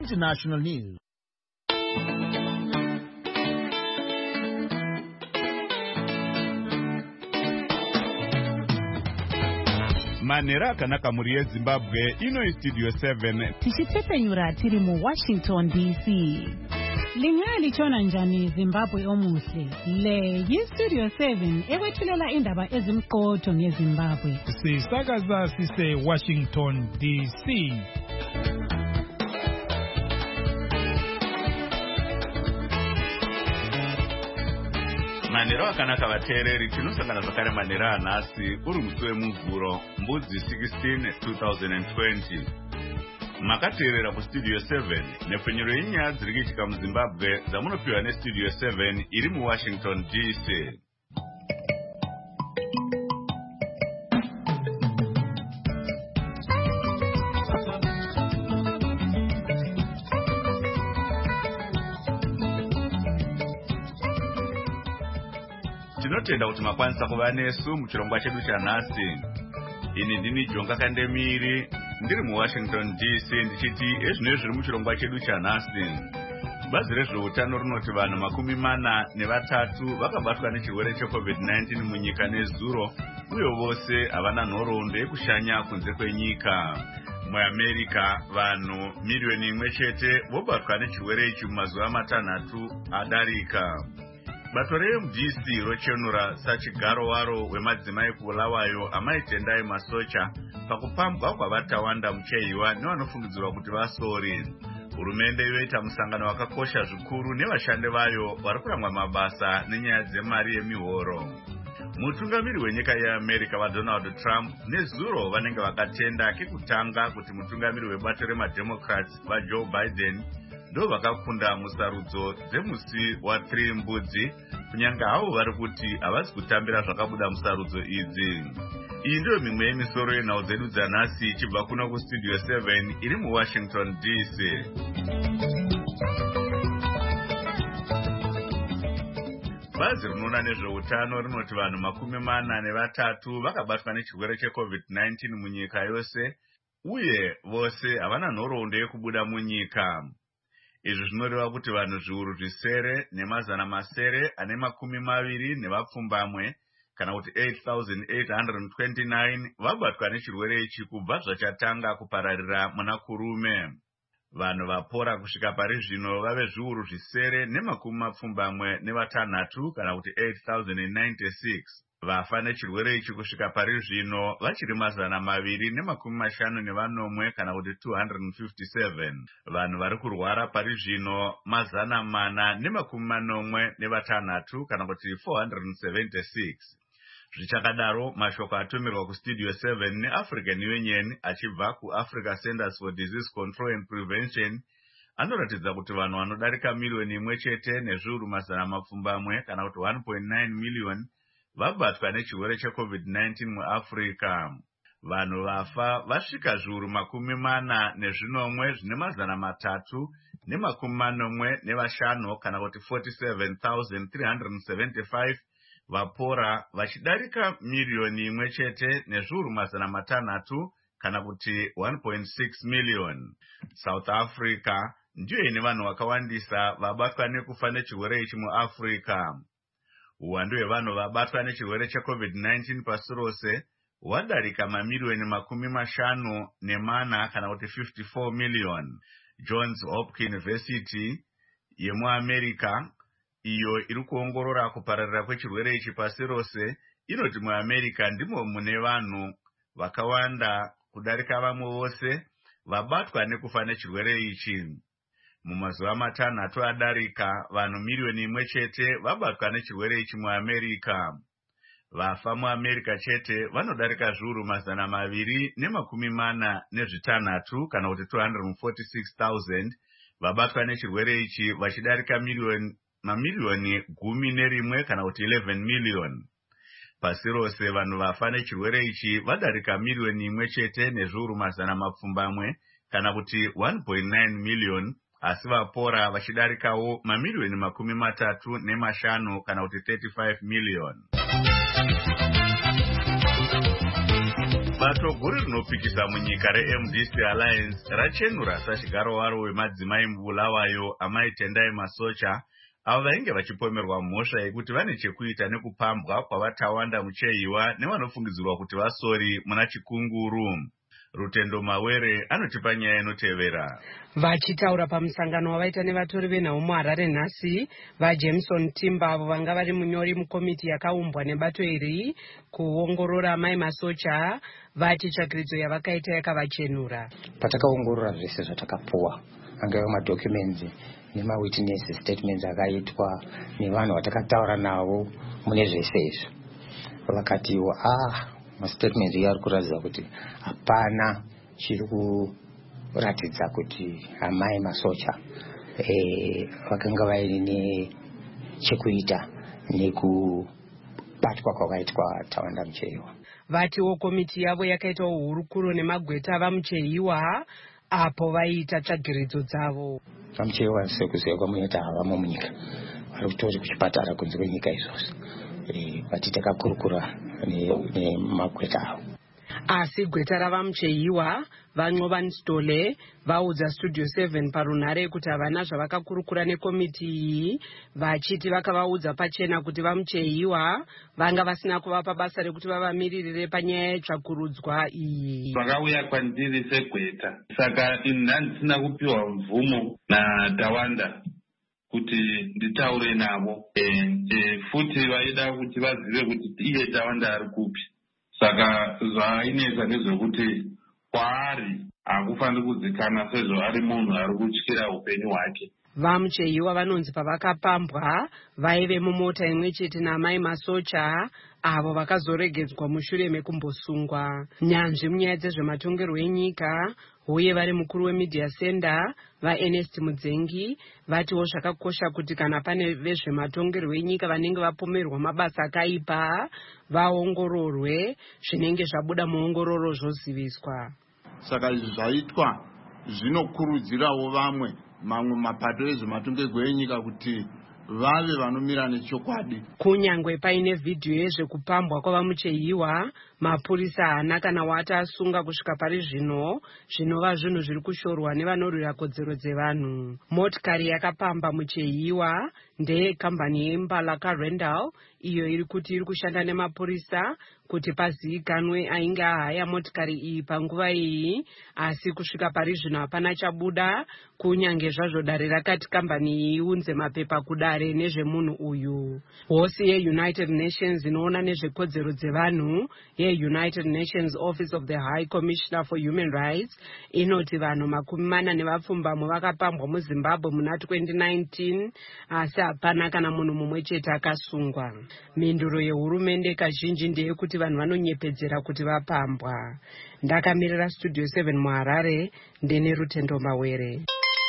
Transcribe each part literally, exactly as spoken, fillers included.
International news. Manera kanaka muri Zimbabwe ino studio seven tichitepenyura tiri mu Washington D C. Lingali chona njani Zimbabwe omuhle. Le yi studio seven ewethulela indaba ezimqotho ngeZimbabwe. Sisakaza sise Washington D C. Manera akanaka vateereri tinosangana zvakare manera anhasi uri musi wemuvhuro mbudzi sixteen twenty twenty. Makateerera kustudio seven nepfenyuro yenyaya dziri kuitika muZimbabwe dzamunopiwa nestudio seven iri muWashington D C. Tinotenda kuti makwanisa kuva nesu muchirongwa chedu chanhasi. Ini ndini Jonga Kandemiri ndiri muWashington D C ndichiti ezvino zviri muchirongwa chedu chanhasi. Bazi rezveutano rinoti vanhu makumi mana nevatatu vakabatwa nechirwere checovid nineteen munyika nezuro, uye vose havana nhoroondo yekushanya kunze kwenyika. MuAmerica vanhu miriyoni imwe chete vobatwa nechirwere ichi mumazuva matanhatu adarika. Bato reM D C rochenura sachigaro waro wemadzimai kuulawayo amaitendai masocha pakupambwa kwavatawanda mucheiwa nevanofungidzirwa kuti vasori. Hurumende yoita musangano wakakosha zvikuru nevashandi vayo vari kurangwa mabasa nenyaya dzemari yemihoro. Mutungamiri wenyika yeAmerica vaDonald Trump nezuro vanenge vakatenda kekutanga kuti mutungamiri webato remademocrats vaJoe Biden ndo vakakunda musarudzo dzemusi wathree mbudzi, kunyanga havo vari kuti havasi kutambira zvakabuda musarudzo idzi. Iyi ndiyo mimwe yemisoro yenhau dzedu dzanhasi ichibva kuno kustudio seven iri muWashington D C. Bazi rinoona nezveutano rinoti vanhu makumi mana nevatatu vakabatwa nechirwere checovid nineteen munyika yose, uye vose havana nhoroondo yekubuda munyika. Izvi zvinoreva kuti vanhu zviuru zvisere nemazana masere ane makumi maviri nevapfumbamwe kana kuti eight thousand eight hundred twenty-nine vabatwa nechirwere ichi kubva zvachatanga kupararira muna kurume. Vanhu vapora kusvika pari zvino vave zviuru zvisere nemakumi mapfumbamwe nevatanhatu kana kuti eight thousand ninety-six. Vafa nechirwere ichi kusvika pari zvino vachiri mazana maviri nemakumi mashanu nevanomwe kana kuti two hundred fifty-seven. Vanhu vari kurwara pari zvino mazana mana nemakumi manomwe nevatanhatu kana kuti four hundred seventy-six. Zvichakadaro, mashoko atumirwa kustudio seven neAfrican Union achibva kuAfrica Centers for Disease Control and Prevention anoratidza kuti vanhu vanodarika miriyoni imwe chete nezviuru mazana mapfumbamwe kana kuti one point nine million vabatwa nechirwere checovid nineteen muAfrica. Vanhu vafa vasvika zviuru makumi mana nezvinomwe zvine mazana matatu nemakumi manomwe nevashanu kana kuti forty-seven thousand three hundred seventy-five. Vapora vachidarika miriyoni imwe chete nezviuru mazana matanhatu kana kuti one point six million. South Africa ndiyo ine vanhu vakawandisa vabatwa nekufa nechirwere ichi muAfrica. Uwandu hwevanhu vabatwa nechirwere checovid nineteen pasi rose hwadarika mamiriyoni makumi mashanu nemana kana kuti fifty-four million. Johns Hopkins University yemuAmerica iyo iri kuongorora kupararira kwechirwere ichi pasi rose inoti muAmerica ndimo mune vanhu vakawanda kudarika vamwe vose vabatwa nekufa nechirwere ichi. Mumazuva matanhatu adarika vanhu miriyoni imwe chete vabatwa nechirwere ichi muAmerica. Vafa muAmerica chete vanodarika zviuru mazana maviri nemakumi mana nezvitanhatu kana kuti two hundred forty-six thousand vabatwa nechirwere ichi vachidarika miliyoni mamiriyoni gumi nerimwe kana kuti eleven million. Pasi rose vanhu vafa nechirwere ichi vadarika miriyoni imwe chete nezviuru mazana mapfumbamwe kana kuti one point nine million, asi vapora vachidarikawo mamiriyoni makumi matatu nemashanu kana kuti thirty-five million. bato guru rinopikisa munyika reM D C Alliance rachenura sachigaro waro wemadzimai Bulawayo Amai Tendai Masocha avo vainge vachipomerwa mhosva yekuti vane chekuita nekupambwa kwavatawanda mucheiwa nevanofungidzirwa kuti vasori muna chikunguru. Rutendo Mawere anotipa nyaya inotevera. Vachitaura pamusangano wavaita nevatori venhau muHarare nhasi, vaJameson Timber avo vanga vari munyori mukomiti yakaumbwa nebato iri kuongorora Amai Masocha, vati tsvakiridzo yavakaita yakavachenura. Patakaongorora zvese zvatakapuwa, angava madocuments nemawitness statements akaitwa nevanhu vatakataura navo mune zvese izvo, vakatiwo ah mastatements ari kuratidza kuti hapana chiri kuratidza kuti Amai Masocha eh vakanga vaine chekuita nekubatwa kwakaitwa Tawanda Mucheiwa. Vatiwo komiti yavo yakaita uhurukuro nemagweta vamucheiwa apo vaita tsvagiridzo dzavo. Vamucheiwa sekuziva kwamunoita havamo munyika, vari kutori kuchipatara kunze kwenyika izvozvo. Eh vati takakurukura nemagweta avo. Asi gweta ravamucheiwa vaNcova Stole vaudza Studio seven parunhare kuti havana zvavakakurukura nekomiti iyi, vachiti vakavaudza pachena kuti vamucheiwa vanga vasina kuvapa basa rekuti vavamiririre panyaya yetsvakurudzwa iyi. Vakauya kwandiri segweta, saka ini handisina kupiwa mvumo naTawanda kuti nditaure navo. E, e, futi vaida kuti vazive kuti iye Tawanda ari kupi. Saka zvainetsa nezvekuti kwaari hakufaniri kuzikanwa sezvo ari munhu ari kutyira upenyu hwake. Vamucheiwa vanonzi pavakapambwa vaive mumota imwe chete naAmai Masocha avo vakazoregedzwa mushure mekumbosungwa. Nyanzvi munyaya dzezvematongerwo enyika uye vari mukuru wemedia center vaErnest Mudzengi vatiwo zvakakosha kuti kana pane vezvematongerwo enyika vanenge vapomerwa mabasa akaipa vaongororwe, zvinenge zvabuda muongororo zvoziviswa. Saka zvaitwa zvinokurudzirawo vamwe mamwe mapato ezvematongerwo enyika kuti vave vanomira nechokwadi. Kunyangwe paine vhidhiyo yezvekupambwa kwavamucheiwa, mapurisa haana kana wati asunga kusvika pari zvino, zvinova zvinhu zviri kushorwa nevanorwira kodzero dzevanhu. Motikari yakapamba mucheiwa ndeye kambani yeMbala kaRandall, iyo iri kuti iri kushanda nemapurisa kuti pazivikanwe ainge ahaya motikari iyi panguva iyi, asi kusvika pari zvino hapana chabuda, kunyange zvazvo dare rakati kambani iyi iunze mapepa kudare nezvemunhu uyu. Hosi yeUnited Nations inoona nezvekodzero dzevanhu yeUnited Nations Office of the High Commissioner for Human Rights inoti vanhu makumi mana nevapfumbamwe vakapambwa muZimbabwe muna twenty nineteen, asi hapana kana munhu mumwe chete akasungwa. Mhinduro yehurumende kazhinji ndeyekuti vanhu vanonyepedzera kuti vapambwa. Ndakamirira Studio seven muHarare, ndine Rutendo Mawere.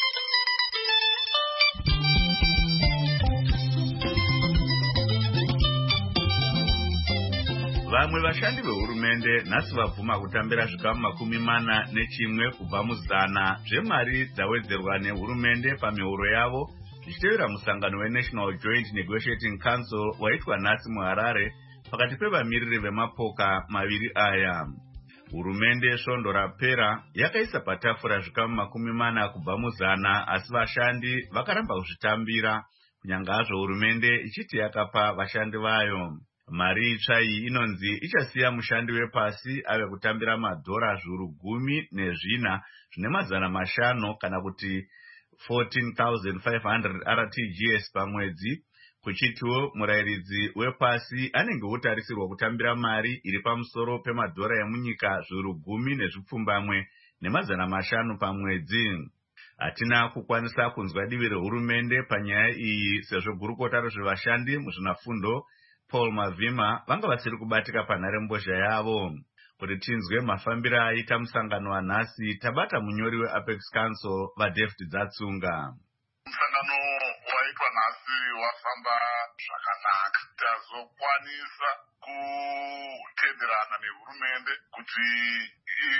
Vamwe vashandi vehurumende nhasi vabvuma kutambira zvikamu makumi mana nechimwe kubva muzana zvemari dzawedzerwa nehurumende pamihoro yavo zvichitevera musangano weNational Joint Negotiating Council waitwa nhasi muHarare pakati pevamiriri vemapoka maviri aya. Hurumende svondo rapera yakaisa patafura zvikamu makumi mana kubva muzana, asi vashandi vakaramba kuzvitambira kunyange hazvo hurumende ichiti yakapa vashandi vayo. Mari itsva iyi inonzi ichasiya mushandi wepasi ave kutambira madhora zviuru gumi nezvina zvine mazana mashanu kana kuti fourteen thousand five hundred R T G S pamwedzi, kuchitiwo murayiridzi wepasi anenge otarisirwa kutambira mari iri pamusoro pemadhora emunyika zviuru gumi nezvipfumbamwe nemazana mashanu pamwedzi. Hatina kukwanisa kunzwa divi rehurumende panyaya iyi sezvo gurukota rezvevashandi muzvinafundo Paul Mavima vanga vasiri kubatika panharembozha yavo. Kuti tinzwe mafambiro aita musangano wanhasi, tabata munyori weApex Council vaDavid Dzatsunga. Musangano waitwa nhasi wafamba zvakanaka. Tazokwanisa kutenderana nehurumende kuti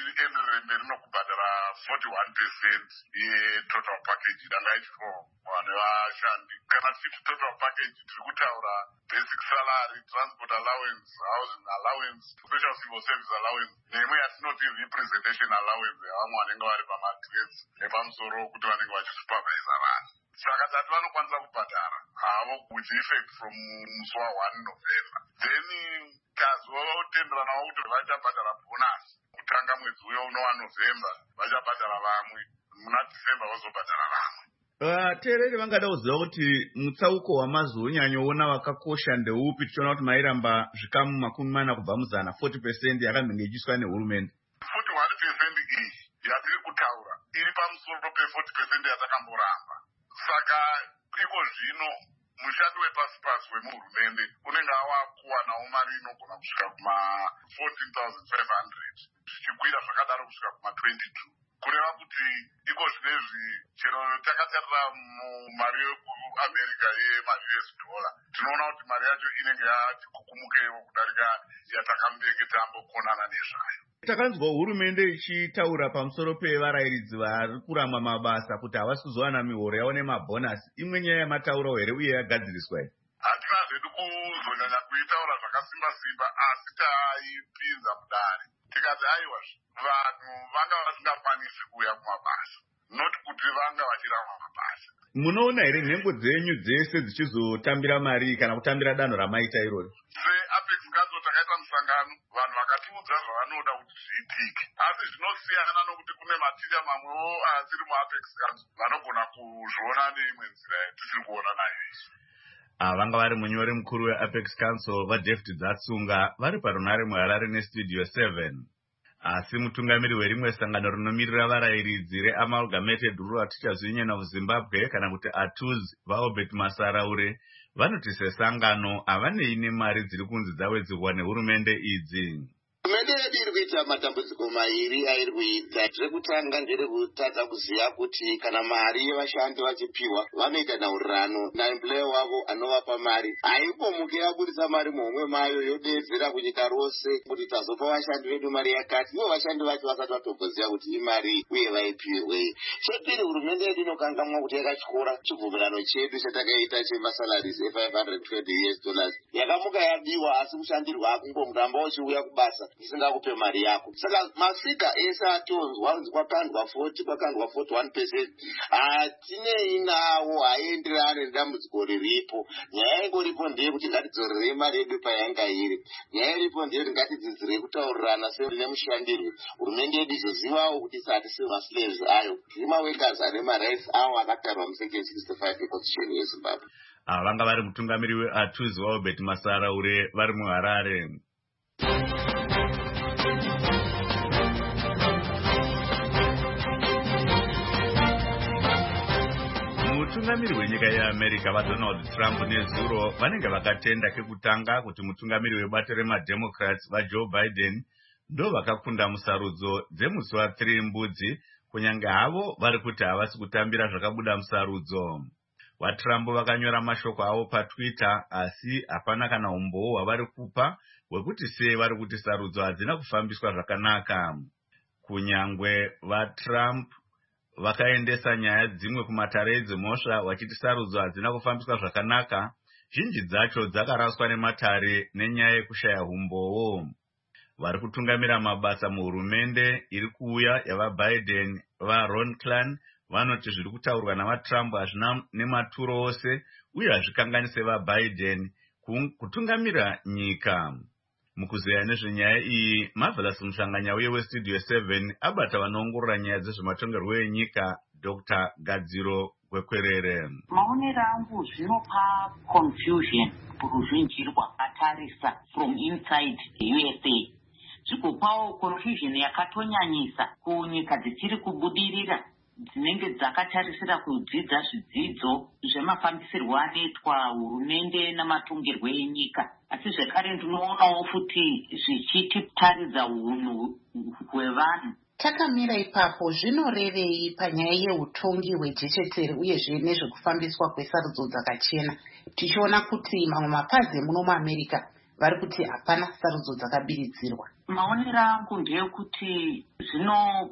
ienderere mberi nokubhadhara forty-one percent yetotal package yanga ichitwa nevashandi. Kana tichiti total package tiri kutaura basic salary, transport allowance, housing allowance, special civil service allowance, neimwe yatinoti representation allowance yavamwe vanenge vari pamagrades nepamusoro kuti vanenge vachisupervisa vanhu. Saka tati vanokwanisa kubhadhara havo with effect from musi wa1 November. Then tazotenderanawo kuti vachabhadhara bonus kutanga mwedzi uyo uno wa November, vachabhadhara vamwe muna December vazobhadhara vamwe. Vateereri vangada kuziva kuti mutsauko wamazoonyanyoona wakakosha ndeupi, tichiona kuti mairamba zvikamu makumi mana kubva muzana forty percent yakanenge ichiiswa nehurumende. forty-one percent iyi yatiri kutaura iri pamusoro pe-forty percent yatakamboramba. Saka iko zvino mushandi wepasi pasi wemuhurumende unenge avakuwanawo mari inogona kusvika kuma-fourteen thousand five hundred zvichikwira zvakadaro kusvika kuma-twenty-two. Kureva kuti iko zvinezvi chero takatarira mumari yekuamerica yema-U S dollar tinoona kuti mari yacho inenge yati kukumukewo kudarika yatakambenge tambokonana nezvayo. Takanzwa hurumende ichitaura pamusoro pevarayiridzi vari kuramba mabasa kuti havasi kuzowana mihoro yavo nemabhonasi. Imwe nyaya yamataurawo here uye yagadziriswa here? Hatina zvedu kuzonyanya kuitaura zvakasimba simba, asi taipinza mudare tikati aiwa vanhu vanga vasingakwanisi kuuya kumabasa, not kuti vanga vachiramba mabasa. Munoona here nhengo dzenyu dzese dzichizotambira mari kana kutambira danho ramaita irori? Se-Apex Council takaita musangano, vanhu vakatiudza zvavanoda kuti zviitike, asi zvinosiyana nokuti kune maticha mamwewo asiri mu-Apex Council vanogona kuzviona neimwe nzira yatisiri kuona nayo isu. Vanga vari munyori mukuru weApex Council vaDavid Dzatsunga vari parunare muHarare nestudio seven. Asi mutungamiri werimwe sangano rinomirira varayiridzi reAmalgamated Rural Teachers Union of Zimbabwe kana kuti A T U Z vaObert Masaraure vanoti sesangano havanei nemari dziri kunzi dzawedzerwa nehurumende idzi. Hurumende yedu iri kuita matambudziko mairi airi kuita. Zvekutanga nderekutadza kuziva kuti kana mari yevashandi vachipiwa vanoita nhaurirano naemployer wavo anovapa mari. Haipomuke yabudisa mari muhomwe mayo yodedzera kunyika rose kuti tazopa vashandi vedu mari yakati, ivo vashandi vacho vasati vatomboziva kuti imari uye vaipiwei. Chepiri, hurumende yedu inokangamwa kuti yakatyora chibvumirano chedu chatakaita chemasalaries e-five hundred twenty U S dollars. Yakamuka yadiwa asi kushandirwa kungomuramba uchiuya kubasa isingakupe mari yako. Saka mafika ese atonzwa unzi kwakandwa forty kwakandwa forty-one percent hatinei nawo, haienderane nedambudziko riripo. Nyaya ingoripo ndeyekuti ngatidzorere mari yedu payanga iri. Nyaya iripo ndeyekuti ngatidzidzire kutaurirana nemushandirwe. Hurumende yedu izozivawo kuti hatisi maslaves ayo, tiri maworkers ane marights avo akatarwa musection sixty-five yeconstitution yeZimbabwe. Vanga vari mutungamiri weA T U Z vaObert Masaraure vari muHarare. Mutungamiri wenyika yeAmerica vaDonald Trump nezuro vanenge vakatenda kekutanga kuti mutungamiri webato remademocrats vaJoe Biden ndo vakakunda musarudzo dzemusi wa-three mbudzi, kunyange havo vari kuti havasi kutambira zvakabuda musarudzo. VaTrump vakanyora mashoko avo paTwitter, asi hapana kana umboo hwavari kupa hwekuti sei vari kuti sarudzo hadzina kufambiswa zvakanaka. Kunyangwe vaTrump vakaendesa nyaya dzimwe kumatare edzimhosva vachiti sarudzo hadzina kufambiswa zvakanaka, zhinji dzacho dzakaraswa nematare nenyaya yekushaya umboo. Vari kutungamira mabasa muhurumende iri kuuya yavaBiden vaRon Klan vanoti zviri kutaurwa navaTrump hazvina nematuro ose uye hazvikanganise vaBiden kutungamira nyika. Mukuzeya nezvenyaya iyi, Marvelous Mushanganya uye westudio seven abata vanoongorora nyaya dzezvematongerwo enyika Doctor Gadziro Gwekwerere. Maonero angu zvinopa confusion kuruzhinji rwakatarisa from inside the U S A. Zvikupawo confusion yakatonyanyisa kunyika dzichiri kubudirira dzinenge dzakatarisira kudzidza zvidzidzo zvemafambisirwo anoitwa hurumende namatongerwo enyika. Asi zvekare ndinoonawo futi zvichitaridza unhu hwevanhu. Takamira ipapo zvinorevei panyaya yeutongi hwejechetere uyezve nezvekufambiswa kwesarudzo dzakachena, tichiona kuti mamwe mapazi emuno muAmerica vari kuti hapana sarudzo dzakabiridzirwa? Maonero angu ndeyekuti zvino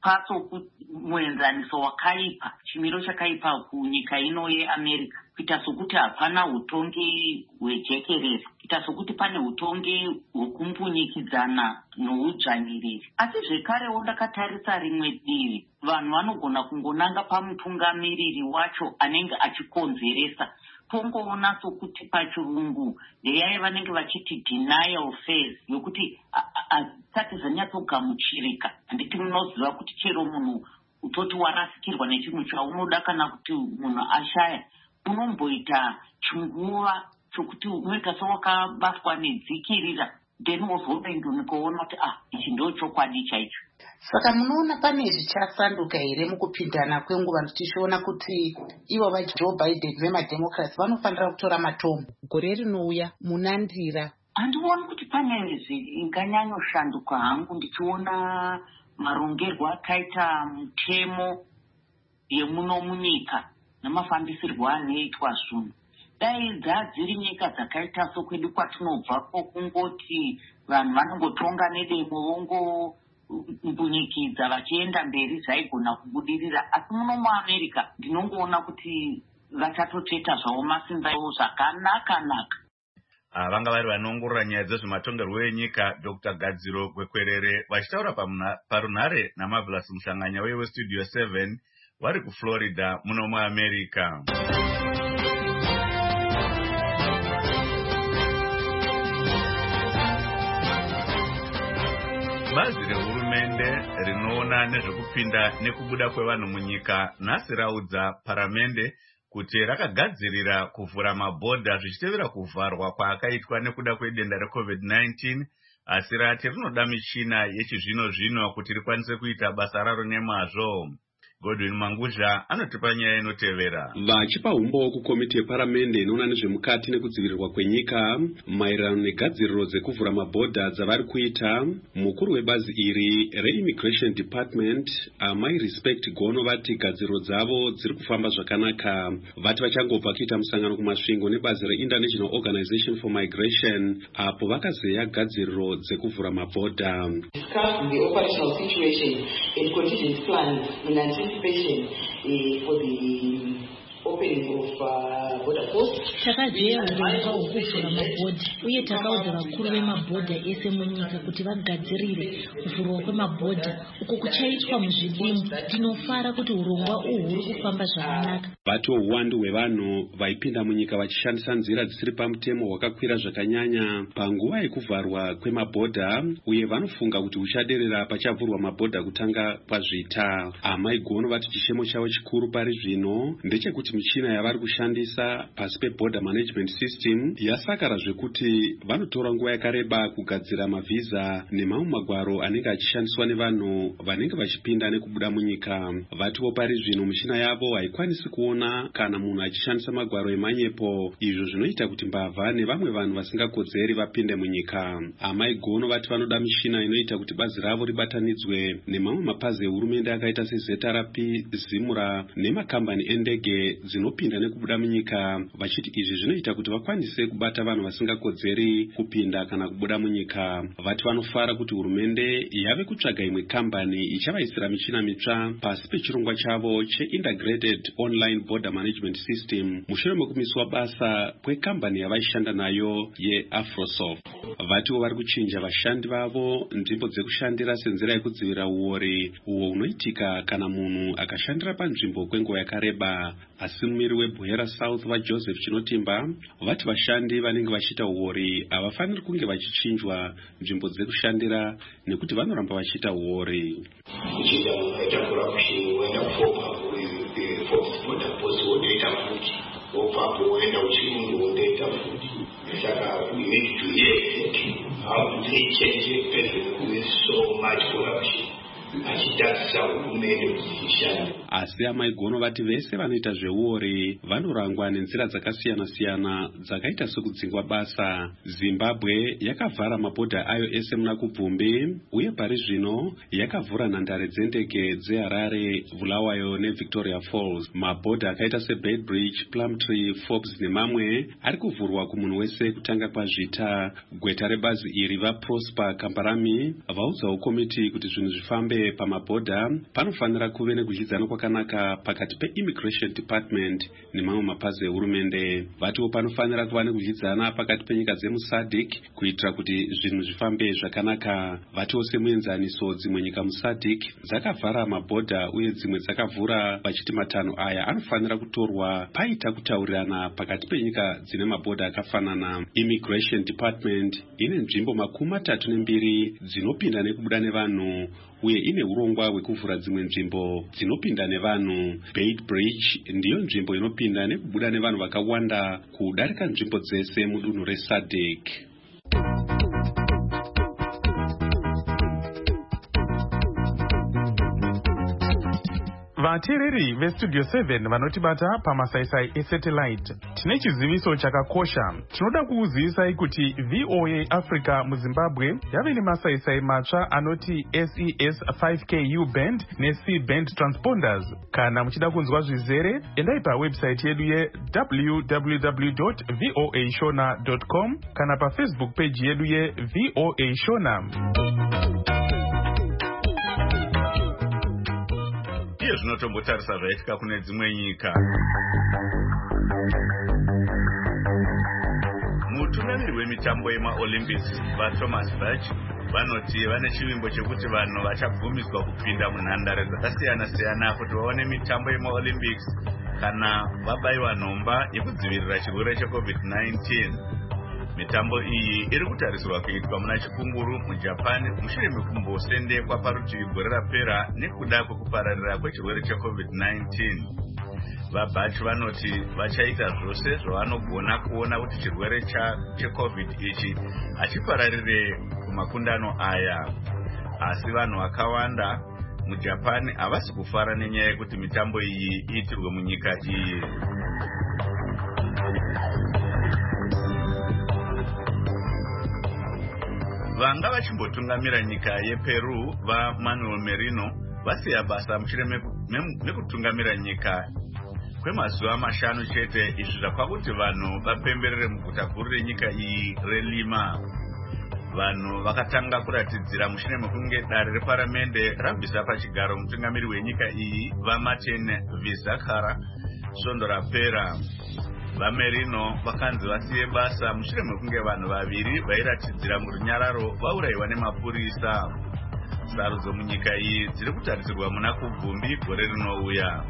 muenzaniso wakaipa, chimiro chakaipa kunyika ino yeAmerica, kuita sokuti hapana utongi hwejekerere, kuita sokuti pane utongi hwekumpunyikidzana noudzvanyiriri. Asi zvekarewo ndakatarisa rimwe divi, vanhu vanogona kungonanga pamutungamiriri wacho anenge achikonzeresa. Tongoona sokuti pachirungu ndeyai vanenge vachiti denial phase, yokuti asati zvanyatsogamuchirika. Handiti munoziva kuti chero munhu utoti warasikirwa nechimwe chaunoda kana kuti munhu ashaya, unomboita chinguva chokuti unoita sewakabatwa nedzikirira, then wozovendunikoona kuti ah, ichi ndo chokwadi chaicho. Saka munoona pane zvichasanduka here mukupindana kwenguva, tichiona kuti ivo vaJoe Biden vemademocrats vanofanira kutora matombo gore rinouya munandira? Handioni kuti pane zvinganyanyoshanduka hangu, ndichiona marongerwo akaita mutemo yemuno munyika namafambisirwo anoitwa zvinhu. Dai dziri nyika dzakaita sokwedu kwatinobva kwokungoti vanhu vanongotonga nedemo vongo mbunyikidza vachienda mberi zvaigona kubudirira. Asi muno muAmerica ndinongoona kuti vachatoteta zvavo masimba avo zvakanaka-naka. Vanga vari vanoongorora nyaya dzezvematongerwo enyika Doctor Gadziro Gwekwerere vachitaura parunhare naMarvelous Mushanganya weStudio seven vari kuFlorida muno muAmerica. Bazi rehurumende rinoona nezvekupinda nekubuda kwevanhu munyika nhasi raudza paramende kuti rakagadzirira kuvhura mabhodha zvichitevera kuvharwa kwaakaitwa nekuda kwedenda reCovid nineteen, asi rati rinoda michina yechizvino-zvino kuti rikwanise kuita basa raro nemazvo. Godwin Manguzha anotipa nyaya inotevera. Vachipa umbo kukomiti yeparamende inoona nezvemukati nekudzivirirwa kwenyika maererano negadziriro dzekuvhura mabhodha dzavari kuita, mukuru webazi iri reImmigration Department Amai Respect Gono vati gadziriro dzavo dziri kufamba zvakanaka. Vati vachangobva kuita musangano kumasvingo nebazi reInternational Organization for Migration apo vakazeya gadziriro dzekuvhura mabhodha. Discuss the operational situation and contingency plans in anticipation uh, for the opening of uh, border posts. Takajea urongwa hwekuvhura mabhodha uye takaudza vakuru vemabhodha ese munyika kuti vagadzirire kuvhurwa kwemabhodha uko kuchaitwa muzvidimbu. Tinofara kuti urongwa uhwu huri kufamba zvakanaka. Vatiwo uwandu hwevanhu vaipinda munyika vachishandisa nzira dzisiri pamutemo hwakakwira zvakanyanya panguva yekuvharwa kwemabhodha, uye vanofunga kuti uchaderera pachavhurwa mabhodha kutanga kwazvita. Amai Gono vati chishemo chavo chikuru pari zvino ndechekuti michina yavari kushandisa pasi peborder management system yasakara zvekuti vanotora nguva yakareba kugadzira mavhiza nemamwe magwaro anenge achishandiswa nevanhu vanenge vachipinda nekubuda munyika. Vatiwo pari zvino michina yavo haikwanisi kuona kana munhu achishandisa magwaro emanyepo, izvo zvinoita kuti mbavha nevamwe vanhu vasingakodzeri vapinde munyika. Amai Gono vati vanoda michina inoita kuti bazi ravo ribatanidzwe nemamwe mapazi ehurumende akaita seZRP, Zimura nemakambani endege dzinopinda nekubuda munyika, vachiti izvi zvinoita kuti vakwanise kubata vanhu vasingakodzeri kupinda kana kubuda munyika. Vati vanofara kuti hurumende yave kutsvaga imwe kambani ichavaisira michina mitsva pasi pechirongwa chavo cheIntegrated Online Border Management System mushure mekumiswa basa kwekambani yavaishanda nayo yeAfrosoft. Vatiwo vari kuchinja vashandi vavo nzvimbo dzekushandira senzira yekudzivirira uori uwo unoitika kana munhu akashandira panzvimbo kwenguva yakareba. Asi mumiri weBuhera South vaJoseph Chinotimba vati vashandi vanenge vachiita uori havafaniri kunge vachichinjwa nzvimbo dzekushandira nekuti vanoramba vachiita uori. Kuchinja unoita corruption uenda kufopa kufopa posi unoita futi wopapo uenda uchirungu unoita futi. Saka we need to hear how do they change it with so much corruption. asi amaigono vati vese vanoita zveuore vanorangwa nenzira dzakasiyana-siyana dzakaita sekudzingwa basa. Zimbabwe yakavhara mabhodha ayo ese muna kubvumbi uye pari zvino yakavhura nhandare dzendege dzeHarare, Bulawayo neVictoria Falls. Mabhodha akaita seBeitbridge, Plumtree, Forbes nemamwe ari kuvhurwa kumunhu wese kutanga kwazvita. Gweta rebazi iri vaProsper Kamparami vaudzawo komiti kuti zvinhu zvifambe pamabhodha panofanira kuve nekudyidzana kwakanaka pakati peImmigration Department nemamwe mapazi ehurumende. Vatiwo panofanira kuva nekudyidzana pakati penyika dzemuSADC kuitira kuti zvinhu zvifambe zvakanaka. Vatiwo semuenzaniso dzimwe nyika muSADC dzakavhara mabhodha uye dzimwe dzakavhura vachiti matanho aya anofanira kutorwa paita kutaurirana pakati penyika dzine mabhodha akafanana. Immigration Department ine nzvimbo makumi matatu nembiri dzinopinda nekubuda nevanhu uye ine urongwa hwekuvhura dzimwe nzvimbo dzinopinda nevanhu. Beitbridge ndiyo nzvimbo inopinda nekubuda nevanhu vakawanda kudarika nzvimbo dzese mudunhu reSADC. Vateereri veStudio seven vanotibata pamasaisai esatellite, tine chiziviso chakakosha. Tinoda kukuzivisai kuti V O A Africa muZimbabwe yave nemasaisai matsva anoti S E S five K U band neC band transponders. Kana muchida kunzwa zvizere, endai pawebsite yedu ye w w w dot voa shona dot com kana paFacebook page yedu ye V O A Shona. Iye zvinotombotarisa zvaitika kune dzimwe nyika. Mutungamiri wemitambo yemaOlympics vaThomas Bach vanoti vane chivimbo chekuti vanhu vachabvumiswa kupinda munhandare dzakasiyana-siyana kuti vaone mitambo yemaOlympics kana vabayiwa nhomba yekudzivirira chirwere cheCovid nineteen. Mitambo iyi iri kutarisirwa kuitwa muna Chikunguru muJapan mushure mekumbosendekwa parutivi gore rapera nekuda kwekupararira kwechirwere cheCovid nineteen. VaBach vanoti vachaita zvose zvavanogona kuona kuti chirwere cheCovid ichi hachipararire kumakundano aya. Asi vanhu vakawanda muJapan havasi kufara nenyaya yekuti mitambo iyi iitirwe munyika iyi. Vanga vachimbotungamira nyika yePeru vaManuel Merino vasiya basa mushure mekutungamira nyika kwemazuva mashanu chete. Izvi zvakwakuti vanhu vapemberere muguta guru renyika iyi reLima. Vanhu vakatanga kuratidzira mushure mekunge dare reparamende rabvisa pachigaro mutungamiri wenyika iyi vaMartin Vizcarra svondo rapera. VaMerino vakanzi vasiye basa mushure mekunge vanhu vaviri vairatidzira murunyararo vaurayiwa nemapurisa. Sarudzo munyika iyi dziri kutarisirwa muna kubvumbi gore rinouya.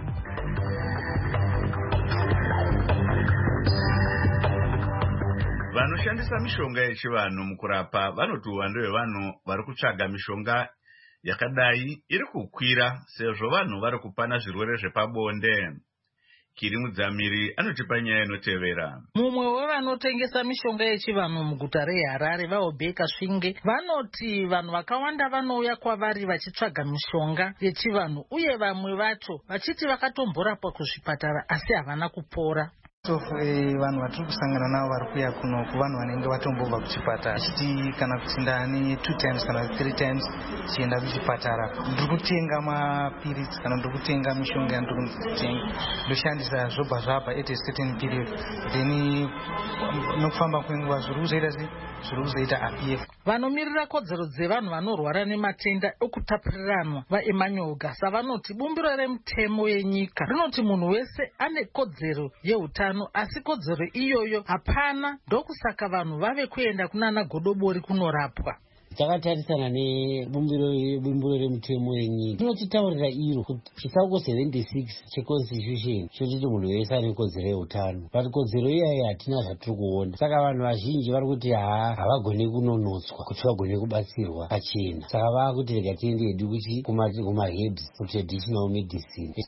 Vanoshandisa mishonga yechivanhu mukurapa vanoti uwandu hwevanhu vari kutsvaga mishonga yakadai iri kukwira sezvo vanhu vari kupana zvirwere zvepabonde. Kiri Mudzamiri anotipa nyaya inotevera. Mumwe wevanotengesa mishonga yechivanhu muguta reHarare vaObeka Svinge vanoti vanhu vakawanda vanouya kwavari vachitsvaga mishonga yechivanhu uye vamwe vacho vachiti vakatomborapwa kuzvipatara asi havana kupora. Vanhu vatiri kusangana navo vari kuya kuno kuvanhu vanenge vatombobva kuchipatara achiti kana kuti ndani two times kana three times chienda kuchipatara. Ndiri kutenga mapiritsi kana ndiri kutenga mishonga yandiri kutenga ndoshandisa zvobva zvabva at a certain period then nokufamba kwenguva zviri kuzoita sei zviri kuzoita R P F. Vanomirira kodzero dzevanhu vanorwara nematenda okutapuriranwa vaEmmanuel Gasa vanoti bumbiro remutemo yenyika rinoti munhu wese ane kodzero yeutano, asi kodzero iyoyo hapana, ndokusaka vanhu vave kuenda kunana godobori kunorapwa. Takatarisana nebumbiro bumbiro remutemo yenyika tinotitaurira iro kuti chitsauko seventy-six checonstitution chotiti munhu wese ane kodzero yeutano, but kodzero iyayi hatina zvatiri kuona. Saka vanhu vazhinji vari kuti haa havagoni kunonotswa kuti vagone kubatsirwa pachena, saka vaakuti rega tiende hedu kuti kumahebs kutraditional medicine.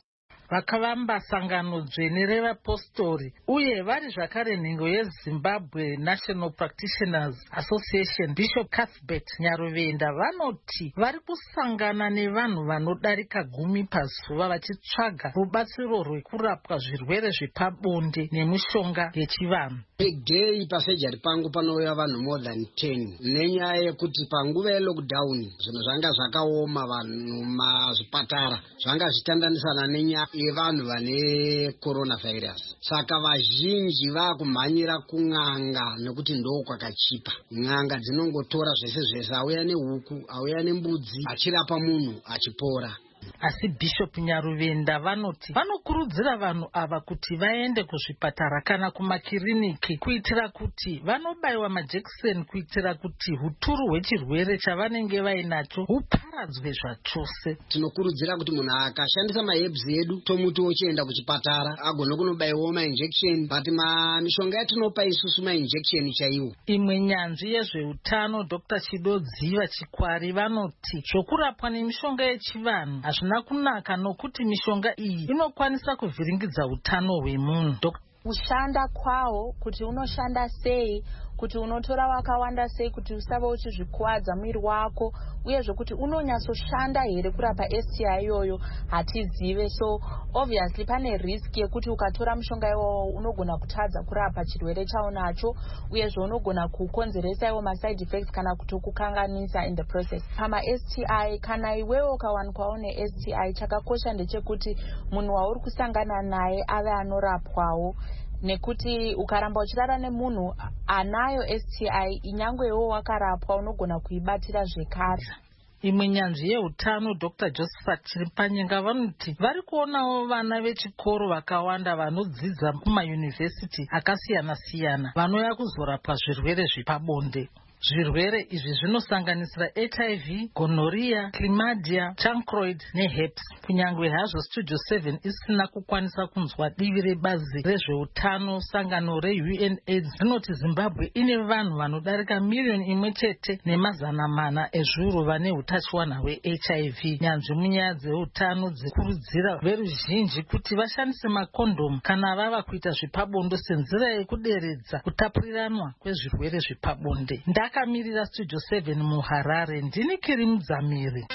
vakavamba sangano dzvene revapostori uye vari zvakare nhengo yezimbabwe National Practitioners Association. Bishop Cuthbert Nyaruvenda vanoti vari kusangana nevanhu vanodarika gumi pazuva vachitsvaga rubatsiro rwekurapwa zvirwere zvepabonde nemishonga yechivanhu. Day pasejari pangu panouya vanhu more than ten nenyaya yekuti panguva yelockdown zvinhu zvanga zvakaoma, vanhu mazvipatara zvanga zvichitandanisana nenyaya yevanhu vane coronavirus. Saka vazhinji vakumhanyira kun'anga nekuti ndo kwakachipa. N'anga dzinongotora zvese zvese, auya nehuku, auya nembudzi, achirapa munhu achipora. Asi Bishop Nyaruvenda vanoti vanokurudzira vanhu ava kuti vaende kuzvipatara kana kumakiriniki kuitira kuti vanobayiwa majekiseni kuitira kuti huturu hwechirwere chavanenge vainacho huparadzwe zvachose. Tinokurudzira kuti munhu akashandisa mahebs edu tomuti wochienda kuchipatara agone kunobayiwa mainjection, but mishonga yatinopa isusu mainjection chaiwo. Imwe nyanzvi yezveutano Doctor Chidodziva Chikwari vanoti zvokurapwa nemishonga yechivanhu hazvina kunaka nokuti mishonga iyi inokwanisa kuvhiringidza utano hwemunhu. Kushanda kwawo kuti unoshanda sei, kuti unotora wakawanda sei, kuti usava uchizvikuwadza mwiri wako, uye zvokuti unonyatsoshanda here kurapa S T I iyoyo hatizive. So obviously pane risk yekuti ukatora mushonga iwowo unogona kutadza kurapa chirwere chaunacho, uye zvaunogona kukonzeresa iwo ma side effects kana kuti kukanganisa in the process. Pama S T I kana iwewe ukawanikwawo ne S T I, chakakosha ndechekuti munhu wauri kusangana naye ave anorapwawo, nekuti ukaramba uchirara nemunhu anayo S T I inyangwe iwo wakarapwa unogona kuibatira zvekare. Imwe nyanzvi yeutano Doctor Josephat Chiripanyenga vanoti vari kuonawo vana vechikoro vakawanda vanodzidza kumayunivhesiti akasiyana siyana vanouya kuzorapwa zvirwere zvepabonde. Zvirwere izvi zvinosanganisira H I V, gonorrhea, chlamydia, chancroid neherpes. Kunyangwe hazvo Studio seven isina kukwanisa kunzwa divi rebazi rezveutano, sangano reU N AIDS rinoti Zimbabwe ine vanhu vanodarika miliyoni imwe chete nemazana mana ezviuru vane utachiwana hwe-H I V. Nyanzvi munyaya dzeutano dzikurudzira veruzhinji kuti vashandise makondomu kana vava kuita zvepabonde senzira yekuderedza kutapuriranwa kwezvirwere zvepabonde. Ndakamirira Studio seven muHarare, ndini Kiri Mudzamiri.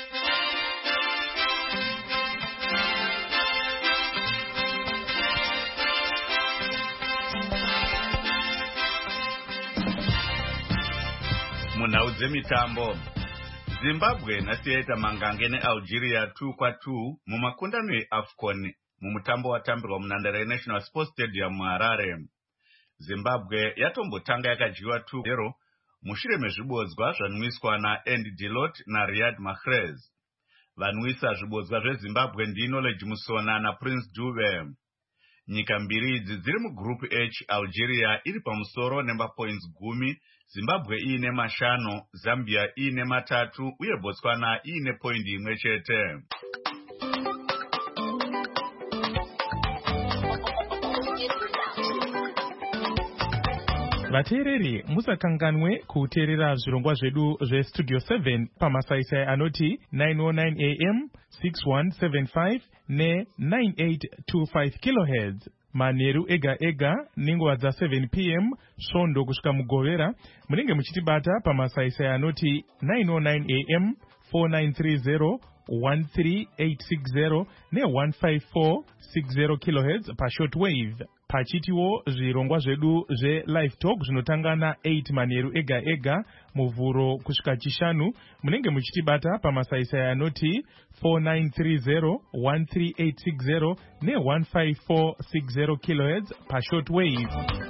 Munhau dzemitambo. Zimbabwe nhasi yaita mangange neAlgeria two kwa two mumakundano eAFCON mumutambo watambirwa munhandare yeNational Sports Stadium muHarare. Zimbabwe yatombotanga yakadyiwa two zero mushure mezvibodzwa zvanwiswa naAndy Delort naRiyad Mahrez. Vanwisa zvibodzwa zveZimbabwe ndiKnowledge Musona naPrince Dube. Nyika mbiri idzi dziri mugroup H, Algeria iri pamusoro nemapoints gumi, Zimbabwe iine mashanu, Zambia iine matatu uye Botswana iine point imwe chete. Vateereri musakanganwe kuteerera zvirongwa zvedu zveStudio seven pamasaisai anoti nine oh nine A M, six one seven five ne nine eight two five kilohertz. Manheru ega ega nenguva dza seven P M svondo kusvika mugovera munenge muchitibata pamasaisai anoti nine oh nine A M, four nine three zero, one three eight six zero ne one five four six zero kilohertz pashortwave. Pachitiwo zvirongwa zvedu zve-live talk zvinotanga na-eight manheru ega ega muvhuro kusvika chishanu munenge muchitibata pamasaisai anoti four nine three zero, one three eight six zero ne one five four six zero kilohertz pashortwave.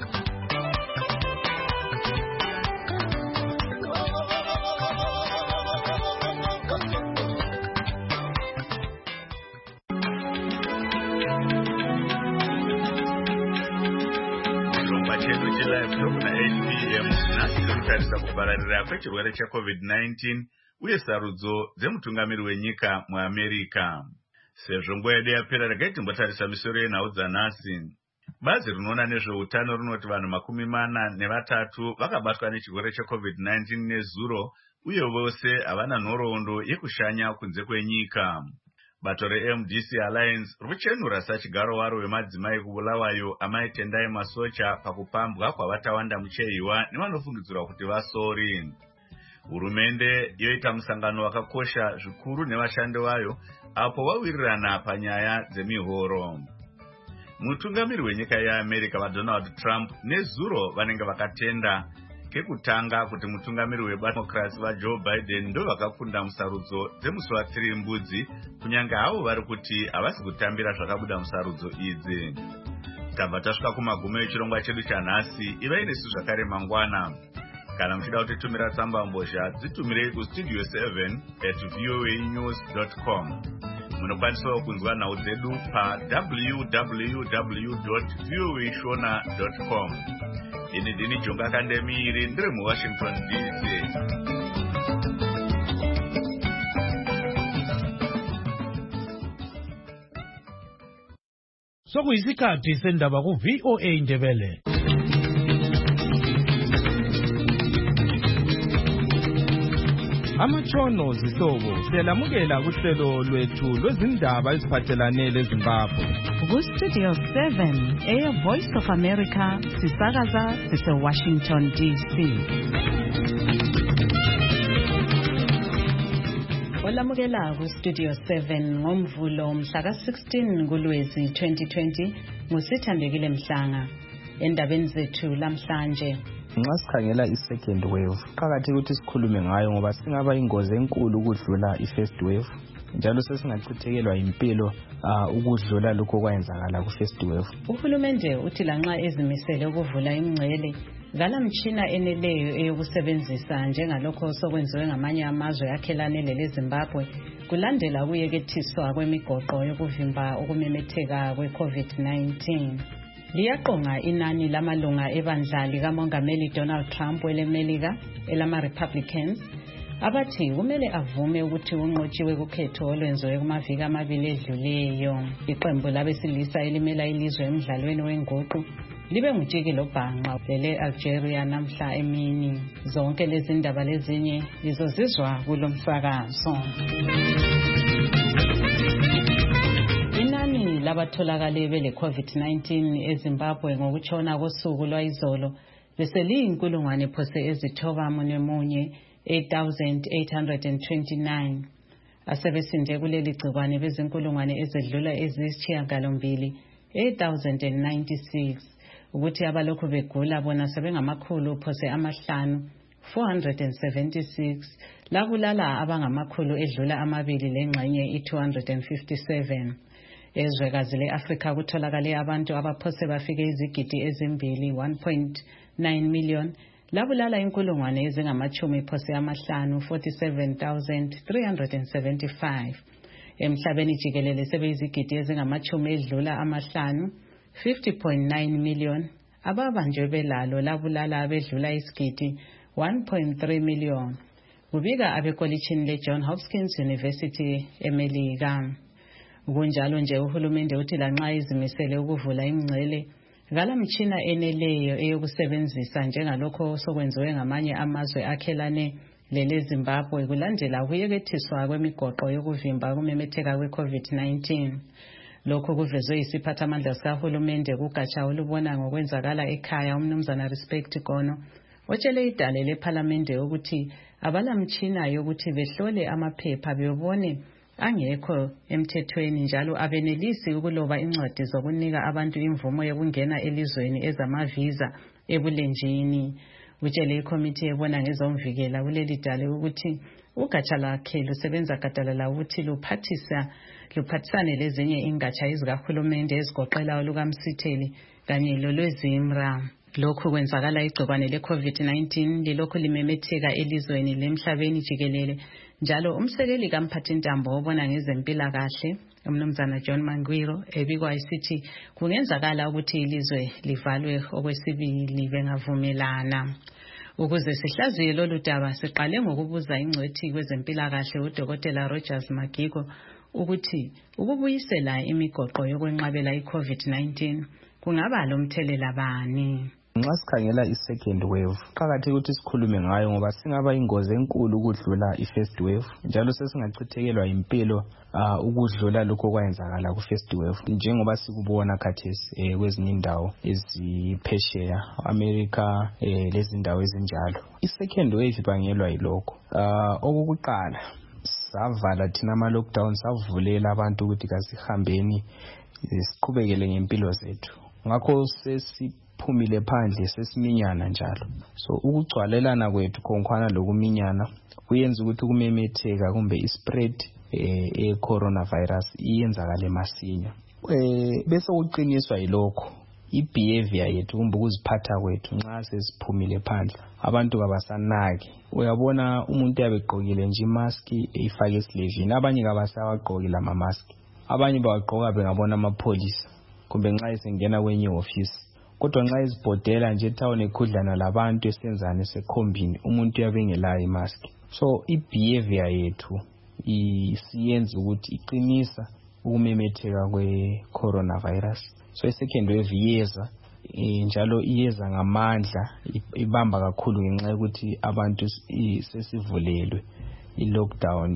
Kupararira kwechirwere cheCovid nineteen uye sarudzo dzemutungamiri wenyika muAmerica. Sezvo nguva yedu yapera, regai timbotarisa misoro yenhau dzanhasi. Bazi rinoona nezveutano rinoti vanhu makumi mana nevatatu vakabatwa nechirwere cheCovid nineteen nezuro uye vose havana nhoroondo yekushanya kunze kwenyika. bato re-M D C Alliance ruchenura sachigaro waro wemadzimai kubulawayo amaitendai masocha pakupambwa kwavatawanda mucheiwa nevanofungidzirwa kuti vasori. Hurumende yoita musangano wakakosha zvikuru nevashandi vayo apo vawirirana panyaya dzemihoro. Mutungamiri wenyika yeAmerica vaDonald Trump nezuro vanenge vakatenda kekutanga kuti mutungamiri wedemokrasi vaJoe Biden ndo vakakunda musarudzo dzemusi waThiri mbudzi kunyange havo vari kuti havasi kutambira zvakabuda musarudzo idzi. Tabva tasvika kumagumo echirongwa chedu chanhasi. Ivai nesu zvakare mangwana. Kana muchida kutitumira tsamba mbozha dzitumirei kustudio seven at voanews dot com. Munokwanisa kunzwa nhau dzedu pa w w w dot voa shona dot com. Ini ndini Jonga Kandemiri ndiri muWashington D C. Sokuyisikhathi sendaba ku V O A Ndebele. Amatshono zihlobo siyalamukela kuhlelo lwethu lwezindaba eziphathelane leZimbabwe. Ku-Studio seven, Air Voice of America, sisakaza sise-Washington D C. Olamukela ku-Studio seven ngomvulo mhla ka-sixteen kuLwezi twenty twenty nguSithandekile Mhlanga. Endabeni zethu lamhlanje, nxa sikhangela i-second wave qakathekile ukuthi sikhulume ngayo ngoba singaba ingozi enkulu ukudlula i-first wave, njalo sesingachithekelwa impilo uh, ukudlula lokho kwayenzakala ku-first wave. Uhulumende uthi lanxa ezimisele ukuvula imingcele ngala mtshina eneleyo eyokusebenzisa njengalokho sokwenziwe ngamanye amazwe akhelane leZimbabwe kulandela ukuyekethiswa kwemigoqo yokuvimba ukumemetheka kwe-COVID nineteen. Liyaqonga inani lamalunga ebandla likamongameli Donald Trump welemelika elama-Republicans abathi kumele avume ukuthi unqotshiwe kukhetho olwenziwe kumaviki amabili edluleyo. Iqembu labesilisa elimela ilizwe emidlalweni wenguqu libe ngutshikilo bhanqa lele-Algeria namhla emini. Zonke lezi ndaba lezinye lizozizwa kulo msakazo. Inani labatholakale bele COVID nineteen eZimbabwe ngokutshona kosuku lwayizolo beseliyinkulungwane phose ezithoba munye eight thousand eight hundred twenty-nine. Asebesinde kuleli gcikwane bezinkulungwane ezedlula ezisishiyagalombili eight thousand ninety-six. Ukuthi abalokhu begula bona sebengamakhulu phose amahlanu four hundred seventy-six. Lakulala abangamakhulu edlula amabili lengxenye i-two hundred fifty-seven. Ezwekazi le-Afrika kutholakale abantu abaphose bafike izigidi ezimbili one point nine million. Labulala inkulungwane ezingamachumi phose amahlanu forty-seven thousand three hundred seventy-five. Emhlabeni jikelele sebeyizigidi ezingamachumi edlula amahlanu fifty point nine million. Ababanjwe belalo labulala abedlula isigidi one point three million. Kubika abekolitshini le-John Hopkins University eMelika. Kunjalo nje uhulumende uthi lanxa izimisele ukuvula imingcele ngala mtshina eneleyo eyokusebenzisa njengalokho sokwenziwe ngamanye amazwe akhelane leleZimbabwe kulandela ukuyekethiswa kwemigoqo yokuvimba kumemetheka kwe-COVID nineteen. Lokho kuvezwe isiphathamandla sikahulumende kugatsha olubona ngokwenzakala ekhaya umnumzana Respect Gono otshele idale lephalamende ukuthi abalamtshina yokuthi behlole amaphepha bebone angekho emthethweni njalo abenelisi ukuloba incwadi zokunika abantu imvumo yokungena elizweni ezamavisa ebulenjini. Utshele ikomiti ebona ngezomvikela kuleli dale ukuthi ugatsha lakhe lusebenza gadalala ukuthi luphathisa luphathisane lezinye ingatsha ezikahulumende ezigoqela olukaMsitheli kanye lolwezimra. Lokhu kwenzakala igcikwane le-COVID nineteen lilokhu limemetheka elizweni lemhlabeni jikelele njalo umsekeli kamphathintambo obona ngezempilakahle umnumzana John Mangwiro ebikwa isithi kungenzakala ukuthi ilizwe livalwe okwesibili bengavumelana. Ukuze sihlaziye lolu daba siqale ngokubuza ingcwethi kwezempilakahle uDokotela Rogers Magiko ukuthi ukubuyisela imigoqo yokwenqabela i-COVID nineteen kungaba lomthelela bani. Nxa sikhangela i-second wave qakathekile ukuthi sikhulume ngayo ngoba singaba ingozi enkulu ukudlula i-first wave njalo sesingachithelwa impilo uh, ukudlula lokho okwayenzakala ku-first wave njengoba sikubona khathesi eh, kwezinye indawo eziphesheya America eh, lezindawo ezinjalo. I-second wave ibangelwa yilokho uh, okokuqala savala thina ama-lockdown savulela abantu ukuthi kasihambeni siqhubekele ngempilo zethu ngakho sesi phumile phandle sesiminyana njalo. So ukugcwalelana kwethu konkhwana lokuminyana kuyenza ukuthi kumemetheka kumbe ispread eh, e coronavirus iyenzakale masinya. Eh bese uqiniswa yilokho i-behavior yethu kumbe ukuziphatha kwethu nxa sesiphumile phandle abantu kabasanaki. Uyabona umuntu yabegqokile nje imask eyifake esilevini abanye kabasawagqokile ama mask abanye bawagqoka bengabona amapholisa kumbe nxa esengena kwenye office. Kodwa nxa izibhodela nje town ekhudlana labantu esenzane sekhombini umuntu yabengelayo imask. So i-behavior yethu isiyenza ukuthi iqinisa ukumemetheka kwe coronavirus. So i-second wave iyeza njalo iyeza ngamandla ibamba kakhulu ngenxa yokuthi abantu sesivulelwe i-lockdown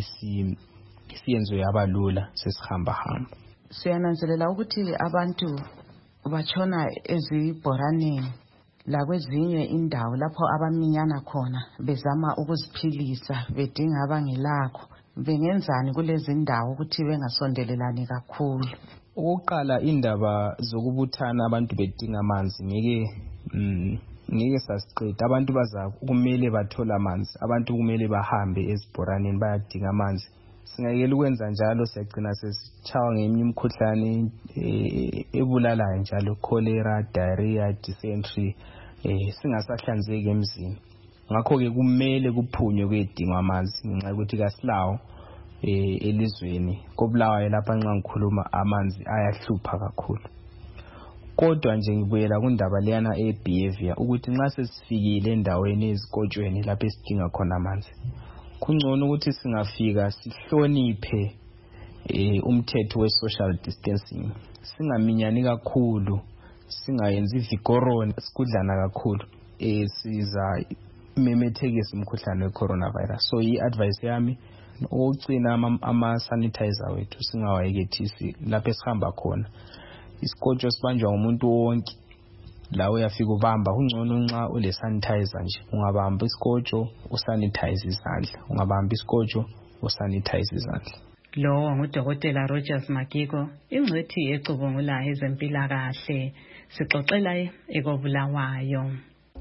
isiyenzo yabalula sesihamba hamba. Siyananzelela ukuthi abantu batshona ezibhoraneni lakwezinye indawo lapho abaminyana khona bezama ukuziphilisa bedinga abangelakho. Bengenzani kulezi ndawo ukuthi bengasondelelani kakhulu? Ukuqala indaba zokubuthana abantu bedinga amanzi ngeke mm, ngeke sasiqeda. Abantu baza kumele bathola amanzi, abantu kumele bahambe ezibhoraneni bayadinga amanzi. Singayekela ukwenza njalo siyagcina sesichawa ngeminye imikhuhlane ebulalayo njalo cholera, diarrhea, dysentery eh singasahlanzeki emzini. Ngakho ke kumele kuphunywe kwedingwa amanzi ngenxa yokuthi kasilawo eh elizweni kobulawayo lapha nxa ngikhuluma amanzi ayahlupha kakhulu. Kodwa nje ngibuyela kundaba leyana e-behavior ukuthi nxa sesifikile endaweni ezikotshweni lapho esidinga khona amanzi kungcono ukuthi singafika sihloniphe eh umthetho we social distancing, singaminyani kakhulu, singayenzi ivikoroni sikudlana kakhulu eh siza memethekisa umkhuhlane we coronavirus. So i-advice yami ukugcina ama sanitizer wethu singawayekethisi lapho esihamba khona. Isikotshwe sibanjwa umuntu wonke la uyafika ubamba kungcono nxa ule sanitizer nje ungabamba isikotshwe usanitize izandla, ungabamba isikotshwe usanitize izandla. Lo ngudokotela Rogers Magiko, ingcwethi ecubungula ezempilakahle, sixoxela ekobulawayo.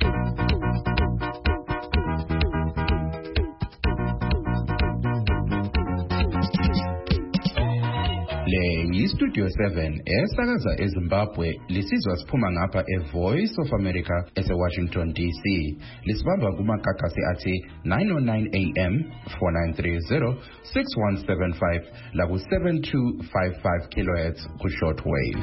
Le yi-Studio seven esakaza eZimbabwe lisizwa siphuma ngapha e-Voice of America ese-Washington D C. Lisibamba kumakakasi athi nine oh nine A M, four nine three zero, six one seven five laku seven two five five kilohertz ku-shortwave.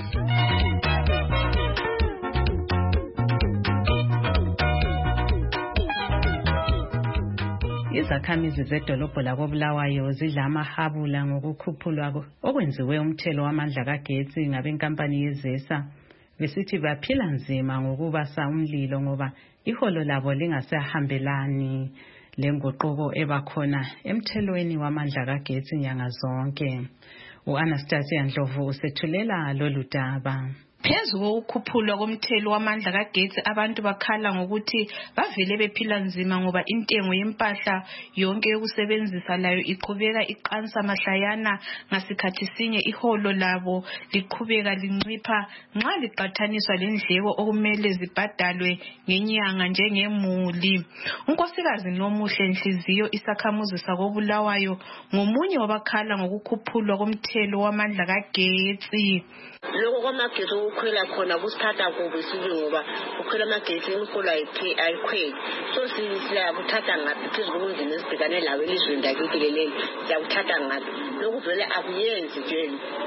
Izakhamizi zedolobho lakobulawayo zidla amahabula ngokukhuphulwa okwenziwe umthelo wamandla kagetsi ngabenkampani yezesa besithi baphila nzima ngokubasa umlilo ngoba iholo labo lingasahambelani lenguquko ebakhona emthelweni wamandla kagetsi nyanga zonke. U-Anastasia Ndlovu usethulela lolu daba. Phezu kokukhuphulwa komthelo wamandla kagetsi abantu bakhala ngokuthi bavele bephila nzima ngoba intengo yempahla yonke yokusebenzisa layo iqhubeka iqansa mahlayana ngasikhathi sinye iholo labo liqhubeka lincipha nxa liqathaniswa lendleko okumele zibhadalwe ngenyanga njengemuli. Unkosikazi Nomuhle Nhliziyo isakhamuzi sakobulawayo ngomunye wabakhala ngokukhuphulwa komthelo wamandla kagetsi. Lokho kwamagetsi ukukhwela khona kusithatha kubi sibi ngoba ukhwela amagetsi imiholo ayikhweli. So siyakuthatha ngaphi phezu kobunzima esibhekane lawo elizweni lakithi leleli siyakuthatha ngaphi. Lokhu vele akuyenzi nje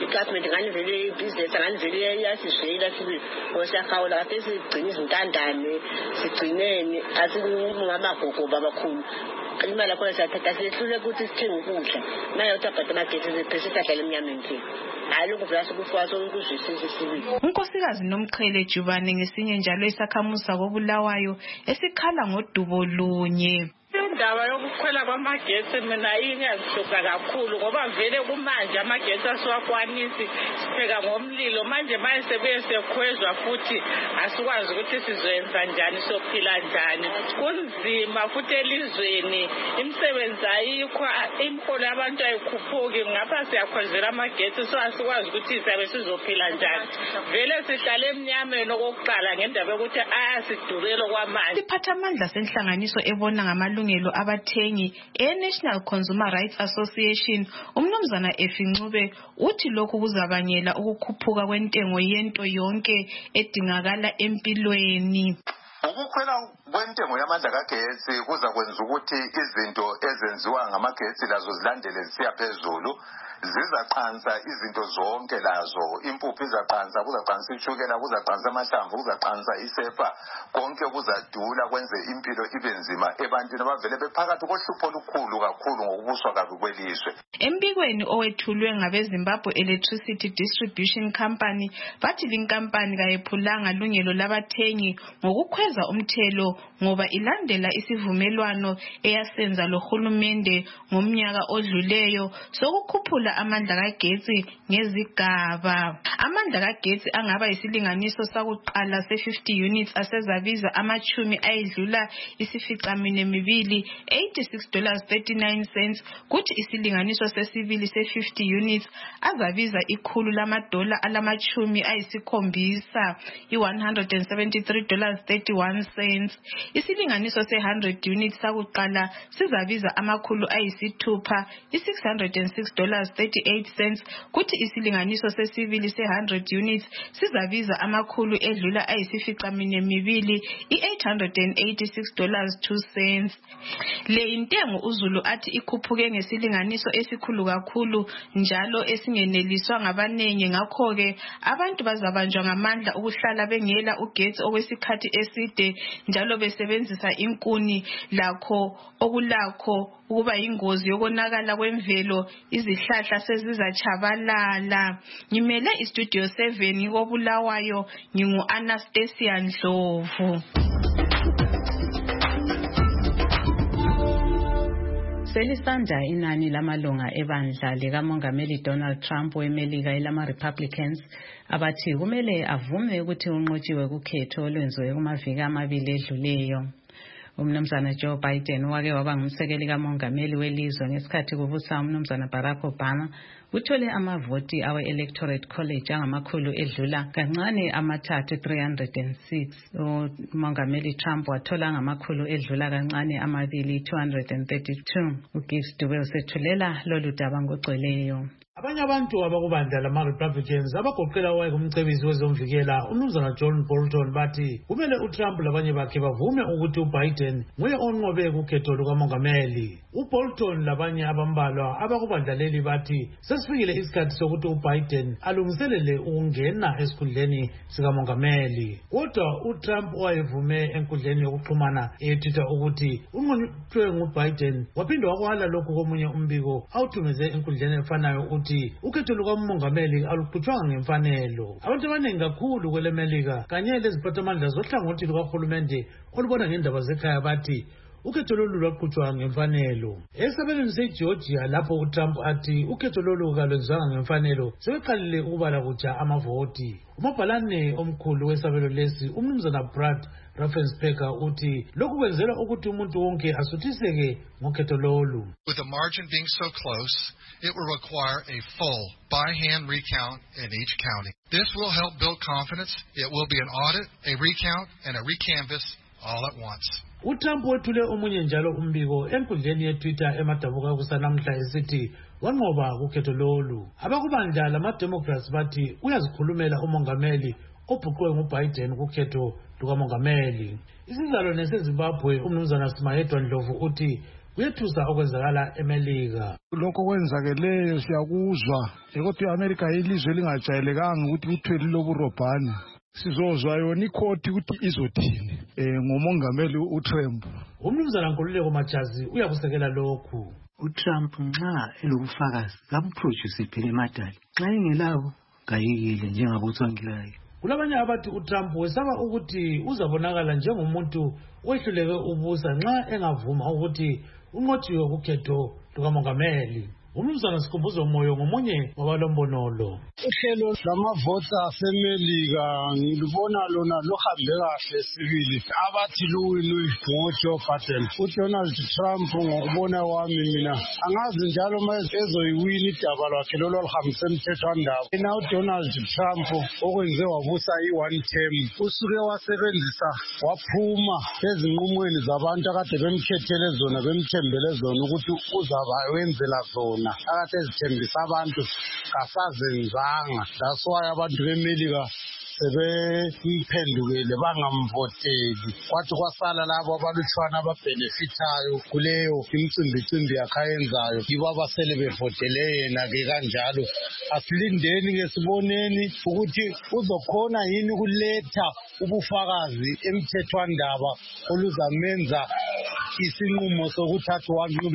igovernment ngani vele business ngani vele yasizwela sibi osakawula kade sigcina izintandane sigcinene asingamagogo babakhulu imali yakho sayathatha sihlule ukuthi sithenga ukudla nayo tabhata amagetsi zephese sadlala emnyameni nje hayi lokho vela sokufwaso ukuzwisisa sibili. unkosikazi Nomqhele Jubane ngesinye njalo isakhamusa koBulawayo esikhala ngodubo lunye. Indaba yokukhwela kwamagetsi mina ingiyazihluka kakhulu ngoba vele kumanje amagetsi asiwakwanisi sipheka ngomlilo manje manje sebuye sekhwezwa futhi asikwazi ukuthi sizoyenza njani sophila njani kunzima futhi elizweni imisebenzi ayikho imiholo yabantu ayikhuphuki ngapha siyakhwezela amagetsi so asikwazi ukuthi siyabe sizophila njani vele sihlale emnyameni okokuqala ngendaba yokuthi ayasidurelo kwamanje. Isiphathamandla senhlanganiso ebona ngamalungelo abathengi e-National Consumer Rights Association umnumzana Efincube uthi lokhu kuzabangela ukukhuphuka kwentengo yento yonke edingakala empilweni. Ukukhwela kwentengo yamandla kagesi kuza kwenza ukuthi izinto ezenziwa ngamagetsi lazo zilandele zisiya phezulu zizaqansa izinto zonke lazo impuphu izaqansa kuzaqansa ishukela kuzaqansa amahlamvu kuzaqansa isepa konke kuzadula kwenze impilo ibe nzima ebantwini abavele bephakathi kohlupho olukhulu kakhulu ngokubuswa kabi kwelizwe. Embikweni owethulwe ngabeZimbabwe Electricity Distribution Company bathi linkampani kayephulanga lungelo labathengi ngokukhweza umthelo ngoba ilandela isivumelwano eyasenza lohulumende ngomnyaka odluleyo sokukhuphula amandla kagetsi ngezigaba. Amandla kagetsi angaba isilinganiso sakuqala se fifty units asezabiza amachumi ayedlula isificamine mibili eighty-six dollars thirty-nine cents kuthi isilinganiso sesibili se fifty units azabiza ikhulu lamadola alamachumi ayisikhombisa i-one hundred seventy-three dollars thirty-one cents. Isilinganiso se one hundred units sakuqala sizabiza amakhulu ayisithupha i-six hundred six dollars thirty-eight cents kuthi isilinganiso sesibili se one hundred units sizabiza amakhulu edlula ayisificamine mibili i-eight hundred eighty-six dollars two cents. Le intengo uZulu athi ikhuphuke ngesilinganiso esikhulu kakhulu njalo esingeneliswa ngabanengi ngakho ke abantu bazabanjwa ngamandla ukuhlala bengela ugetsi okwesikhathi eside njalo besebenzisa inkuni lakho okulakho ukuba ingozi yokonakala kwemvelo izihlahla sezizachabalala. Ngimele istudio seven koBulawayo ngingu Anastasia Ndlovu. Selisanda inani lamalunga ebandla likamongameli Donald Trump weMelika elama-Republicans abathi kumele avume ukuthi unqotshiwe kukhetho olwenziwe kumaviki amabili edluleyo. Umnumzana Joe Biden wake waba ngumsekeli kamongameli welizwe ngesikhathi kubusa umnumzana Barack Obama uthole amavoti awe-Electorate College angamakhulu edlula kancane amathathu three hundred six. Umongameli Trump wathola ngamakhulu edlula kancane amabili two hundred thirty-two. uGibbs Dube usethulela lolu daba ngogcweleyo. Abanye abantu abakubandla lama-Republicans abagoqela owayekumcebisi wezomvikela umnumzana John Bolton bathi kumele uTrump labanye bakhe bavume ukuthi uBiden nguye onqobe kukhetho lukamongameli. uBolton labanye abambalwa abakubandla leli bathi sesifikile isikhathi sokuthi uBiden alungiselele ukungena esikhundleni sikamongameli. Kodwa uTrump owayevume enkundleni yokuxhumana eTwitter ukuthi unqotshwe nguBiden waphinde wakwala lokhu komunye umbiko awuthumeze enkundleni efanayo ukuthi ukhetho lukamongameli aluqhutshwanga ngemfanelo. Abantu abaningi kakhulu kwelemelika kanye leziphathamandla zohlangothi lukahulumende olubona ngendaba zekhaya bathi ukhetho lolu lwaqhutshwa ngemfanelo. Esabelweni seGeorgia lapho uTrump athi ukhetho lolu kalwenzanga ngemfanelo sebeqalile ukubala kutsha amavoti. Umabhalane omkhulu wesabelo lesi umnumzana Brad Raffensperger uthi lokhu kwenzela ukuthi umuntu wonke asuthiseke ngokhetho lolu. With the margin being so close, it will require a full by-hand recount in each county. This will help build confidence. It will be an audit, a recount, and a recanvass all at once. uTrump wethule omunye njalo umbiko enkundleni yeTwitter emadabuka kusanamhla esithi wanqoba kukhetho lolu. Abakubandla lama-Democrats bathi uyazikhulumela umongameli obhuqwe nguBiden kukhetho lukamongameli. Isizalo neseZimbabwe umnumzana Simayedwa Ndlovu uthi kuyethusa okwenzakala eMelika. Lokho kwenzakeleyo siyakuzwa ukuthi iAmerica yilizwe elingajayelekanga ukuthi kuthwele loburobhane. Sizozwa yona ikhoti ukuthi izothini eh ngomongameli uTrump. Umnumzana Nkululeko Majazi uyakusekela lokhu. uTrump nxa elobufakazi kamproduce phela emadali. Xa engelabo kayekile njengabotswankirayo. Kulabanye abathi uTrump wesaba ukuthi uzabonakala njengomuntu owehluleke ubusa nxa engavuma ukuthi unqotshiwe kukhetho lukamongameli. Umnumzana Sikhumbuzo Moyo ngomunye wabalombonolo. Uhlelo lwamavoti aseMelika ngilibona lona luhambe kahle sibili. Abathi luwinwe ngoJoe Biden. uDonald Trump ngokubona kwami mina angazi njalo manje ezoyiwina idaba lwakhe lolo lihambise emthethwandaba. Yena uDonald Trump okwenze wabusa i-one term usuke wasebenzisa waphuma ezinqumweni zabantu akade bemkhethele zona bemthembele zona ukuthi uzaba wenzela zona. Akade ezithembisa abantu kasazenzanga. That's why abantu beMelika sebemphendukele bangamvoteli. Kwathi kwasala labo abalutshwana ababhenefithayo kuleyo imicimbicimbi yakhe ayenzayo yibo abasele bevotele yena-ke kanjalo. Asilindeni-ke siboneni ukuthi uzokhona yini ukuletha ubufakazi emthethwandaba oluzamenza isinqumo sokuthi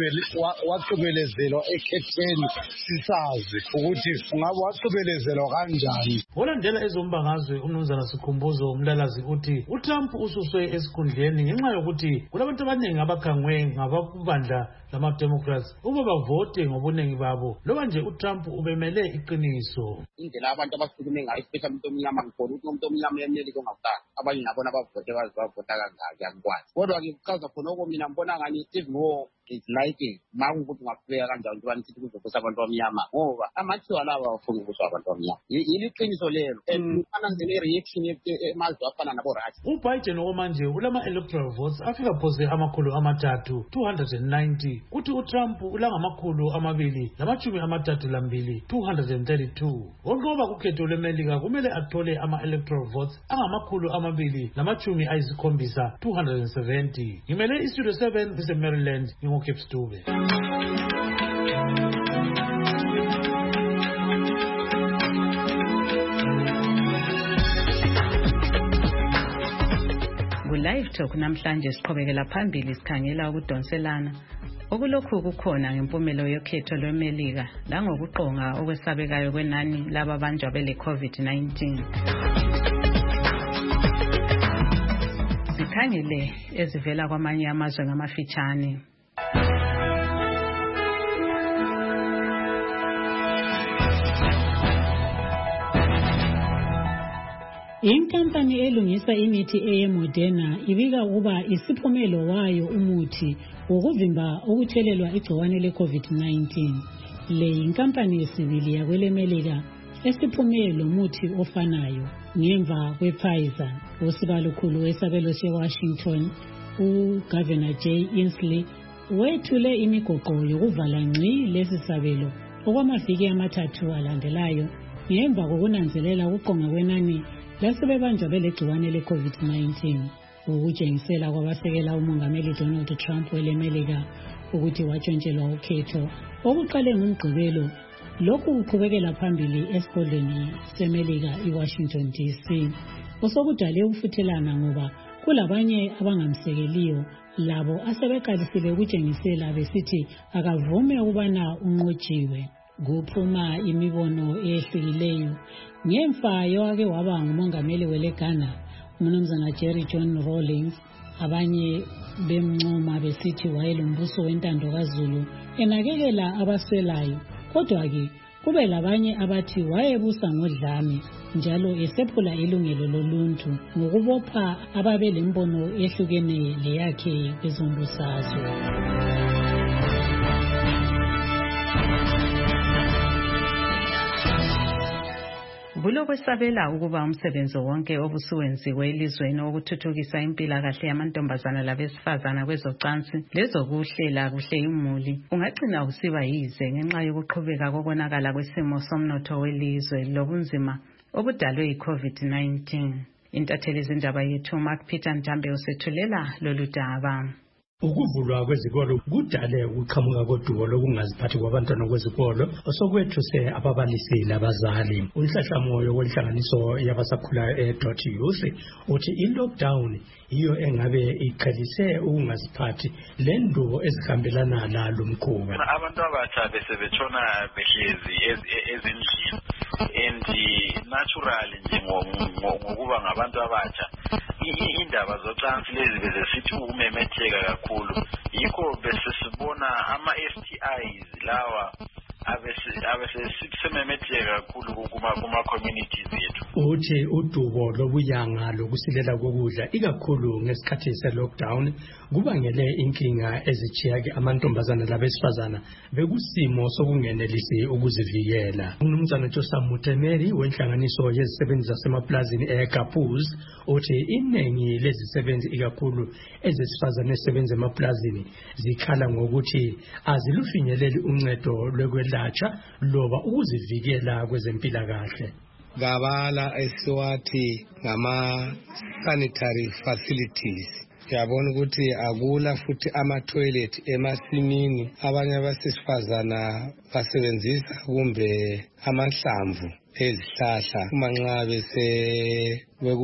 waqhubelezelwa ekhetheni sisazi ukuthi ngabe waqhubelezelwa kanjani. Olandela ezombangazwe umnumzana Sikhumbuzo Mlalazi uthi uTrump ususwe esikhundleni ngenxa yokuthi kulabantu abaningi abakhangwe ngababandla lama-Democrats ukuba bavote ngobunengi babo loba nje uTrump ubemele iqiniso. Indlela abantu abasukume ngayo especially umuntu omnyama ngikho ukuthi umuntu omnyama eMelika ongakutanga abanye nabona bavote bazi bavota kangaki yakwazi. Kodwa-ke kuchaza khona oko mina ngibona ngani Steve Moore is liking makungukuthi ungaqhubeka kanjani ukuthi banithi kuzobusa abantu abamnyama ngoba amathiwa laba bafuna ukubusa abantu abamnyama. Yili qiniso lelo and ananzele i-reaction emazwe afana nabo-Russia. uBiden okwamanje ulama-electoral votes afika phose amakhulu amathathu two hundred ninety kuthi uTrump ulangamakhulu amabili lamachumi amathathu lambili two hundred thirty-two. Onqoba kukhetho lweMelika kumele athole ama-electoral votes angamakhulu amabili lamachumi ayisikhombisa two hundred seventy. Ngimele istudio seven ise-Maryland Cape Stube. Ku-Live Talk namhlanje siqhubekela phambili sikhangela ukudonselana okulokhu kukhona ngempumelo yokhetho lweMelika langokuqonga okwesabekayo kwenani lababanjwa bele COVID nineteen. Sikhangele ezivela kwamanye amazwe ngamafitshane. Inkampani elungisa imithi eyeModerna ibika ukuba isiphumelo wayo umuthi wokuvimba ukuthelelwa igciwane le-COVID nineteen. Le inkampani yesibili yakwelemelika esiphumelo muthi ofanayo ngemva kwe-Pfizer. Usibalukhulu wesabelo se-Washington uGovernor Jay Inslee wethule imigoqo yokuvala ngci lesi sabelo okwamaviki amathathu alandelayo ngemva kokunanzelela ukuqonga kwenani lasebebanjwa belegciwane le-COVID nineteen ukutshengisela kwabasekela umongameli Donald Trump welemelika ukuthi watshontshelwa ukhetho okuqale ngomgqibelo. Lokhu kuqhubekela phambili esigodlweni seMelika iWashington D C osokudale ukufuthelana ngoba kulabanye abangamsekeliyo labo asebeqalisile ukutshengisela besithi akavume ukubana unqotshiwe. Kuphuma imibono ehlukileyo ngemfa yowake waba ngumongameli weLegana umnumzana Jerry John Rawlings. Abanye bemncoma besithi wayelombuso wentando kaZulu enakekela abaswelayo, kodwa-ke kube labanye abathi wayebusa ngodlame njalo esephula ilungelo loluntu ngokubopha ababelembono ehlukene leyakhe kwezombusazwe. Bulokwesabela ukuba umsebenzi wonke obusuwenziwe elizweni wokuthuthukisa impilakahle yamantombazana labesifazana kwezocansi lezokuhlela kuhle imuli ungagcina usiba yize ngenxa yokuqhubeka kokonakala kwesimo somnotho welizwe lobunzima obudalwe yi-COVID nineteen. Intatheli zindaba yethu Mark Peter Njambe usethulela lolu daba. Ukuvulwa kwezikolo kudale ukuqhamuka kodumo lokungaziphathi kwabantwana kwezikolo osokwethuse ababalisi labazali. Unhlahlamoyo wenhlanganiso yabasakhulayo e-Dot Youth uthi i-lockdown iyo engabe iqhelise ukungaziphathi lendo ezihambelana lalo mkhuba. Abantu abatsha bese betshona behlezi ezindlini and natural nje ngokuba ngabantu abatsha indaba zocansi lezi bese sithi ukumemetheka kakhulu yikho bese sibona ama S T Is lawa abese sememetheka kakhulu kuma kuma communities yethu. Uthi udubo lobuyanga lokusilela kokudla ikakhulu ngesikhathi se-lockdown kubangele inkinga ezichiyake amantombazana labesifazana bekusimo sokungenelisi ukuzivikela. Umnumzana Joseph Mutemeri wenhlanganiso yezisebenzi zasemaplazini eGapuz uthi iningi lezisebenzi ikakhulu ezesifazane ezisebenza emaplazini zikhala ngokuthi azilufinyeleli uncedo lwekwelatshwa loba ukuzivikela kwezempilakahle. Gabala esiwathi ngama sanitary facilities. Yabona ukuthi akula futhi ama toilet emasimini, abanye abasifazana basebenzisa kumbe amahlamvu ezihlahla umanxa bese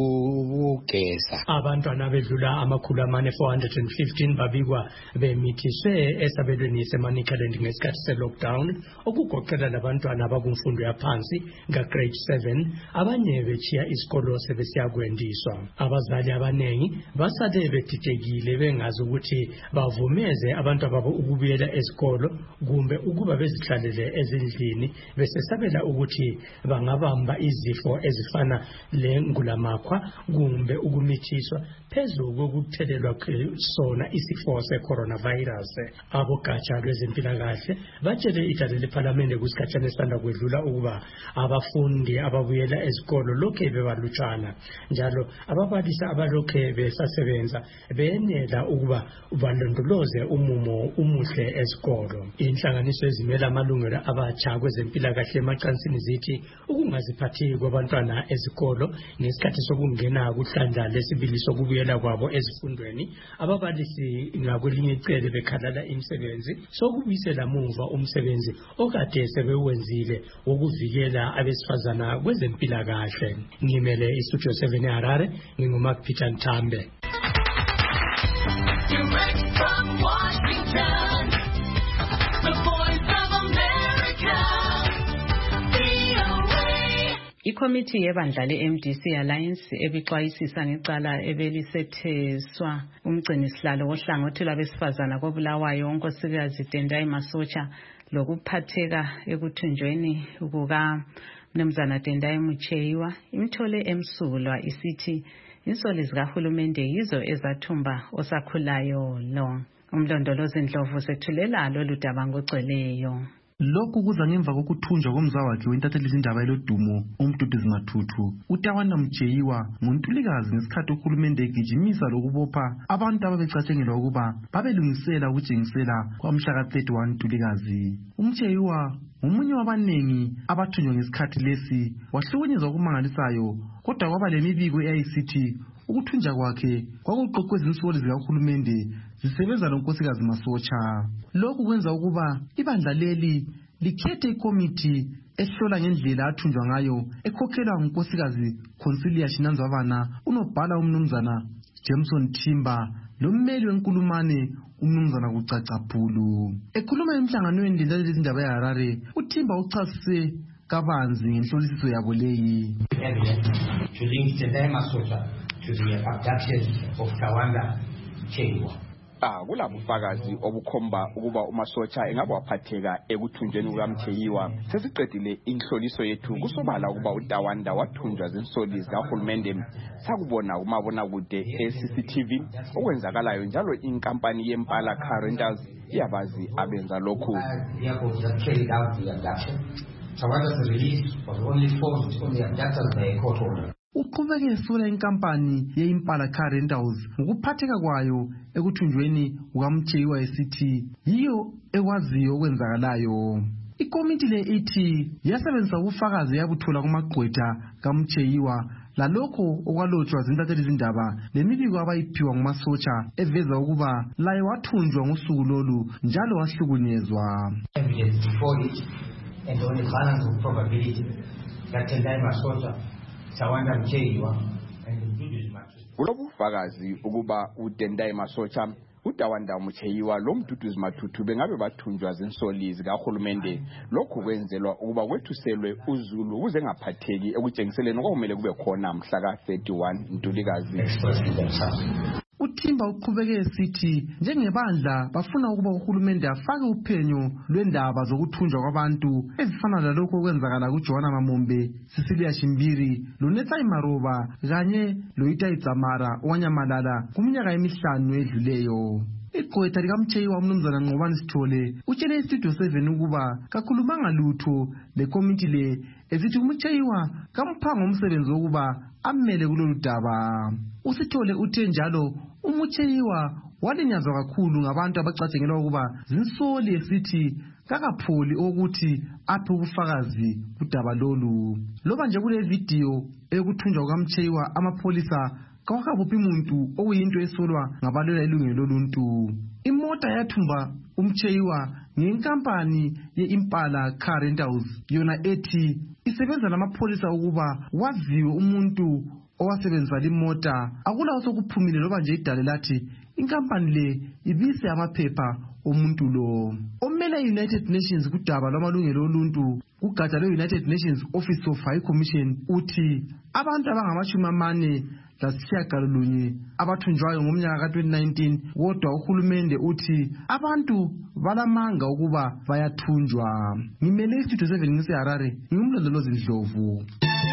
bekugeza. Abantwana bedlula amakhulu amane four hundred fifteen babikwa bemithiswe esabelweni seManicaland ngesikhathi se-lockdown okugoqela labantwana abakumfundo yaphansi nga-grade seven abanye bechiya isikolo sebesiya kwendiswa. Abazali abanengi basale bedidekile bengazi ukuthi bavumeze abantu ababo ukubuyela esikolo kumbe ukuba bezihlalele ezindlini besesabela ukuthi bangabamba izifo ezifana lengulamakhwa kumbe ukumithiswa phezulu kokuthelelwa sona isifo se-coronavirus. Abogatsha lwezempilakahle batshele idale lephalamende kusikhatshana esanda kwedlula ukuba abafundi ababuyela ezikolo lokhe bebalutshwana njalo ababalisi abalokhe besasebenza benela ukuba balondoloze umumo umuhle ezikolo. Inhlanganiso ezimela amalungelo abatsha kwezempilakahle emacansini zithi ukungaziphathi kwabantwana ezikolo ngesikhathi sokungena kuhlandla lesibili sokubuyela kwabo ezifundweni ababalisi ngakwelinye icele bekhalala imisebenzi sokubuyisela muva umsebenzi okade sebewenzile wokuvikela abesifazana kwezempilakahle. Ngimele iStudio seven eHarare, nginguMark Peter Nthambe. Direct from Washington, the Voice of America, V O A. Ikomiti yebandla le-M D C Alliance ebixwayisisa ngecala ebelisetheswa umgcinisihlalo wohlangothi lwabesifazana kobulawayo unkosikazi Tendai Masocha lokuphatheka ekuthunjweni kuka Mnumzana Tendai Mucheyiwa imthole emsulwa isithi insoli zikahulumende yizo ezathumba osakhulayo lo. Umlondolozi Ndlovu sethulela lolu daba ngogcweleyo. Lokhu kuza ngemva kokuthunjwa komzawakhe wentatheli izindaba elodumo uMduduzi Mathuthu uTawana Mucheyiwa nguntulikazi ngesikhathi uhulumende egijimisa lokubopha abantu ababecatshengelwa ukuba babelungisela ukujengisela kwamhla ka thirty-one Ntulikazi. uMucheyiwa umunye wabanengi abathunjwa ngesikhathi lesi wahlukunyezwa okumangalisayo kodwa kwaba lemibiko eyayisithi ukuthunjwa kwakhe kwakuqoqweza insoli zikahulumende zisebenza lonkosikazi Masocha. Lokhu kwenza ukuba ibandla leli likhethe ikomiti ehlola ngendlela athunjwa ngayo ekhokhelwa ngunkosikazi Consilia Shinanzwabana, unobhala umnumzana Jameson Timba lommeli wenkulumane umnumzana Kucacabhulu. Ekhuluma emhlanganweni lendaba izindaba eHarare, uTimba uchasise kabanzi ngenhlolisiso yabo leyi. To link Tendai Masocha to the abduction of Tawanda Mucheyiwa. Ah, kulabufakazi obukhomba ukuba uMasocha engaba waphatheka ekuthunjweni kukaMcheyiwa. Sesiqedile inhloliso yethu kusobala ukuba uTawanda wathunjwa zinsoli zikahulumende. Sakubona kumabona kude e-C C T V okwenzakalayo njalo inkampani yeMpala Car Rentals iyabazi abenza lokhu. Tawanda's release was only forced on the abductors by a court order. Uqhubeke esola inkampani yeImpala Car Rentals ngokuphatheka kwayo ekuthunjweni kukaMcheyiwa esithi yiyo ekwaziyo okwenzakalayo. Ikomiti le ithi yasebenzisa ubufakazi yabuthola kumagqwetha kaMcheyiwa lalokho okwalotshwa zintatheli zindaba lemibiko abayiphiwa ngumasotsha eveza ukuba laye wathunjwa ngosuku lolu njalo wahlukunyezwa. Evidence before it, and on the balance of probability that Tendai Masocha, Tawanda Mcheyiwa, and Mduduzi Matutu. Kulobufakazi ukuba uTendai Masocha, uTawanda Mcheyiwa lo Mduduzi Matutu bengabe bathunjwa zinsoli zikahulumende. Lokhu kwenzelwa ukuba kwethuselwe uZulu ukuze ngaphatheki ekutshengiseleni okumele kube khona mhla ka thirty-one Ntulikazi. Uthimba uqhubeke esithi njengebandla bafuna ukuba uhulumende afake uphenyo lwendaba zokuthunjwa kwabantu ezifana lalokho okwenzakala kuJohana Mamombe, Cecilia Shimbiri, loNetsai Maroba kanye loItai Tsamara owanyamalala kuminyaka emihlanu edluleyo. Igqwetha likaMcheyiwa umnumzana Ngqobani Sithole utshele iStudio seven ukuba kakhulumanga lutho lekomiti le ezithi uMcheyiwa kamphanga umsebenzi wokuba amele kulolu daba. uSithole uthe njalo uMcheyiwa walinyazwa kakhulu ngabantu abacatshengelwa ukuba zinsoli esithi kakapholi ukuthi aphe ubufakazi kudaba lolu. Loba nje kule video ekuthunjwa kukaMcheyiwa amapholisa kawakabophi umuntu okuyinto esolwa ngabalwela ilungelo loluntu. Imota yathumba uMcheyiwa ngenkampani ye-Impala Car Rentals yona ethi isebenza namapholisa ukuba waziwe umuntu owasebenzisa limota akulawo sokuphumile loba nje idale lathi inkampani le ibise amaphepha omuntu lo. Omele United Nations kudaba lwamalungelo oluntu kugatsha le-United Nations Office of High Commission uthi abantu abangamashumi amane lasishiyagalolunye abathunjwayo ngomnyaka ka twenty nineteen kodwa uhulumende uthi abantu balamanga ukuba bayathunjwa. Ngimele iStudio seven ngiseHarare, ngimlondolozi Ndlovu.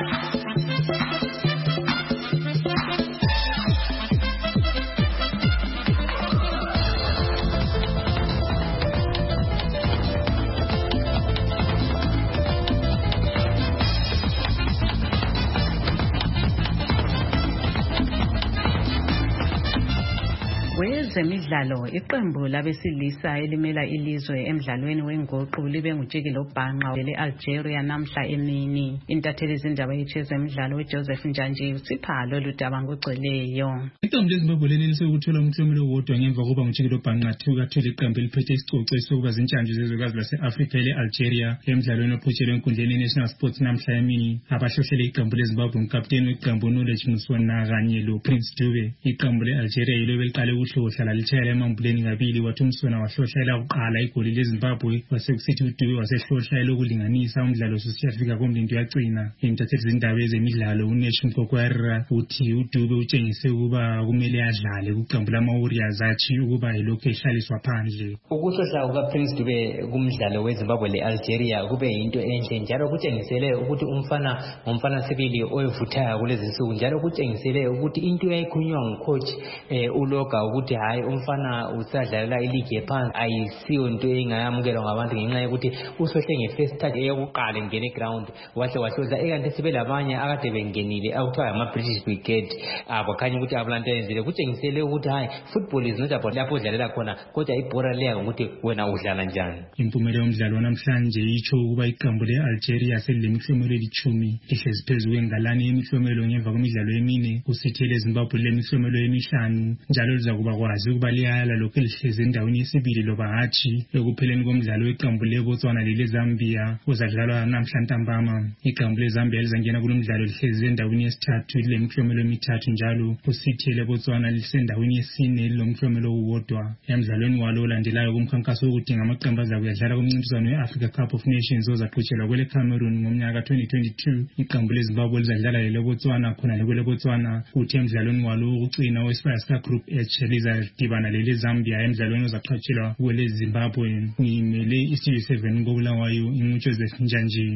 Kwezemidlalo iqembu labesilisa elimela ilizwe emidlalweni wenguqu libe ngutshikile ubhanqa le-Algeria namhla emini. Intatheli izindaba yezemidlalo uJoseph Njanji usipha lolu daba ngogcweleyo. Iqembu leZimbabwe lenelise ukuthola umklomelo wodwa ngemva kokuba ngutshikile ubhanqa thukathula iqembu eliphethe isicoco sokuba zintshanje zezwekazi lase-Afrika ele-Algeria emidlalweni ophutshelwe enkundleni ye-National Sports namhla emini. Abahlohlele iqembu leZimbabwe ngukapteni weqembu uKnowledge Musona kanye lo-Prince Dube. Iqembu le-Algeria yilo beliqale ukuhlohla lalitshaya emambuleni ngabili wathi uMsona wahlohla elokuqala igoli leZimbabwe wasekusithi uDube wasehlohla elokulinganisa umdlalo susiyafika komlindo yagcina. Intatheli zindaba ezemidlalo uNesh Mkokwera uthi uDube utshengise ukuba kumele adlale kuqembu lama-Warriors athi ukuba yilokhu ehlaliswa phandle. Ukuhlohla kukaPrince Dube kumdlalo weZimbabwe le-Algeria kube yinto enhle njalo kutshengisele ukuthi umfana ngumfana sibili oyevuthayo kulezi nsuku njalo kutshengisele ukuthi into eyayikhulunywa ngucoach eh, uLoga ukuthi hayi umfana usadlalela iligi ephansi ayisiyo into engayamukelwa ngabantu ngenxa yokuthi usohle nge-first touch eyokuqala ngene ground wahle wahlohla ekanti sibe labanye akade bengenile akuthiwa ama-British Brigade abo khanya ukuthi abulanto yenzile kutshengisele ukuthi hayi football is not about lapho udlalela khona kodwa ibhora leya ngokuthi wena udlala njani. Impumela yomdlalo wanamhlanje itsho ukuba iqembu le-Algeria selilemihlomelo elithumi lihlezi phezu kwengalane yemihlomelo ngemva kwemidlalo emine kusithi leZimbabwe lemihlomelo emihlanu njalo liza kuba kwazi ukuba liyala lokhu elihlezi endaweni yesibili loba hatshi ekupheleni komdlalo weqembu leBotswana leleZambia uzadlalwa namhla ntambama. Iqembu leZambia lizangena kulo mdlalo lihlezi endaweni yesithathu lemihlomelo emithathu njalo kusithi leBotswana lisendaweni yesine lomhlomelo uwodwa. Emdlalweni walo olandelayo kumkhankaso wokudinga amaqembu azakuyadlala kumncintiswano we-Africa Cup of Nations ozaqhutshelwa kwele Cameroon ngomnyaka twenty twenty-two. Iqembu leZimbabwe lizadlala leLebotswana khona leLebotswana kuthi emdlalweni walo wokucina weSpasa Group H lizadibana leleZambia emdlalweni ozaqhutshelwa kwele Zimbabwe. Ngimele iStudio seven koBulawayo inguJoseph Njanji.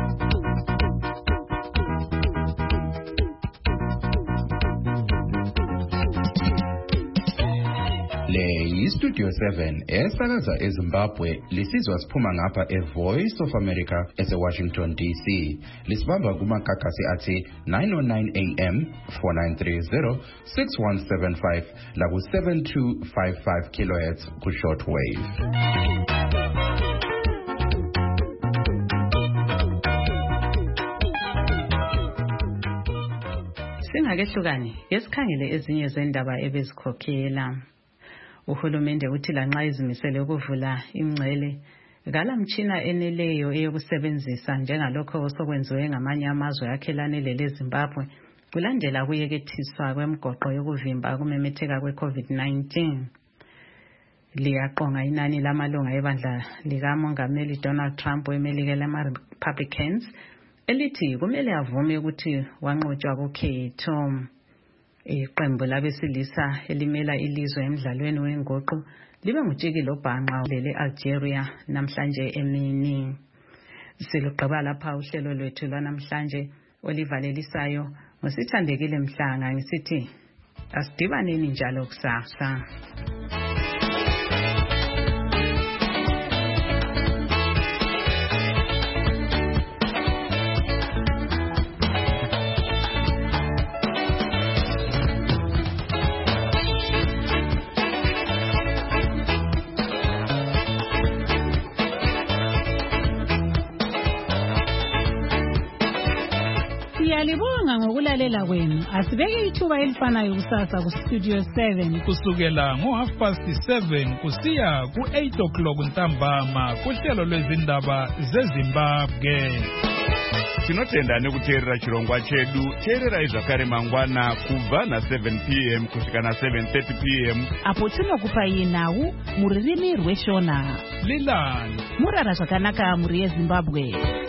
Le yiStudio seven esakaza eZimbabwe lisizwa siphuma ngapha eVoice of America eseWashington D C. Lisibamba kumakakasi athi nine oh nine A M, four nine three zero, six one seven five laku seven two five five kilohertz ku shortwave. Singakehlukani yesikhangele ezinye zendaba ebezikhokhela. Uhulumende uthi lanxa izimisele ukuvula imngcele ngalamtshina eneleyo eyokusebenzisa njengalokho osokwenziwe ngamanye amazwe akhelane leZimbabwe kulandela kuyekethiswa kwemgoqo yokuvimba kumemetheka kwe-COVID nineteen. Liyaqonga inani lamalunga ebandla likamongameli Donald Trump wemelika lama-Republicans elithi kumele avume ukuthi wanqotshwa kukhetho. Iqembu labesilisa elimela ilizwe emidlalweni wengoqo libe ngutshikile obhanqa lele Algeria namhlanje emini. Silugqiba lapha uhlelo lwethu lwanamhlanje olivalelisayo ngosithandekile Mhlanga ngisithi asidibaneni njalo kusasa. Siyalibonga ngokulalela kwenu. Asibeke ithuba elifanayo kusasa ku Studio seven kusukela ngo half past seven kusiya ku eight o'clock ntambama kuhlelo lwezindaba zeZimbabwe. Tinotenda nekuteerera chirongwa chedu. Teerera zvakare mangwana kubva na seven p m kusvika na seven thirty p m apo tinokupai nhau muririmi rweshona. Lilani Murara zvakanaka muri yeZimbabwe.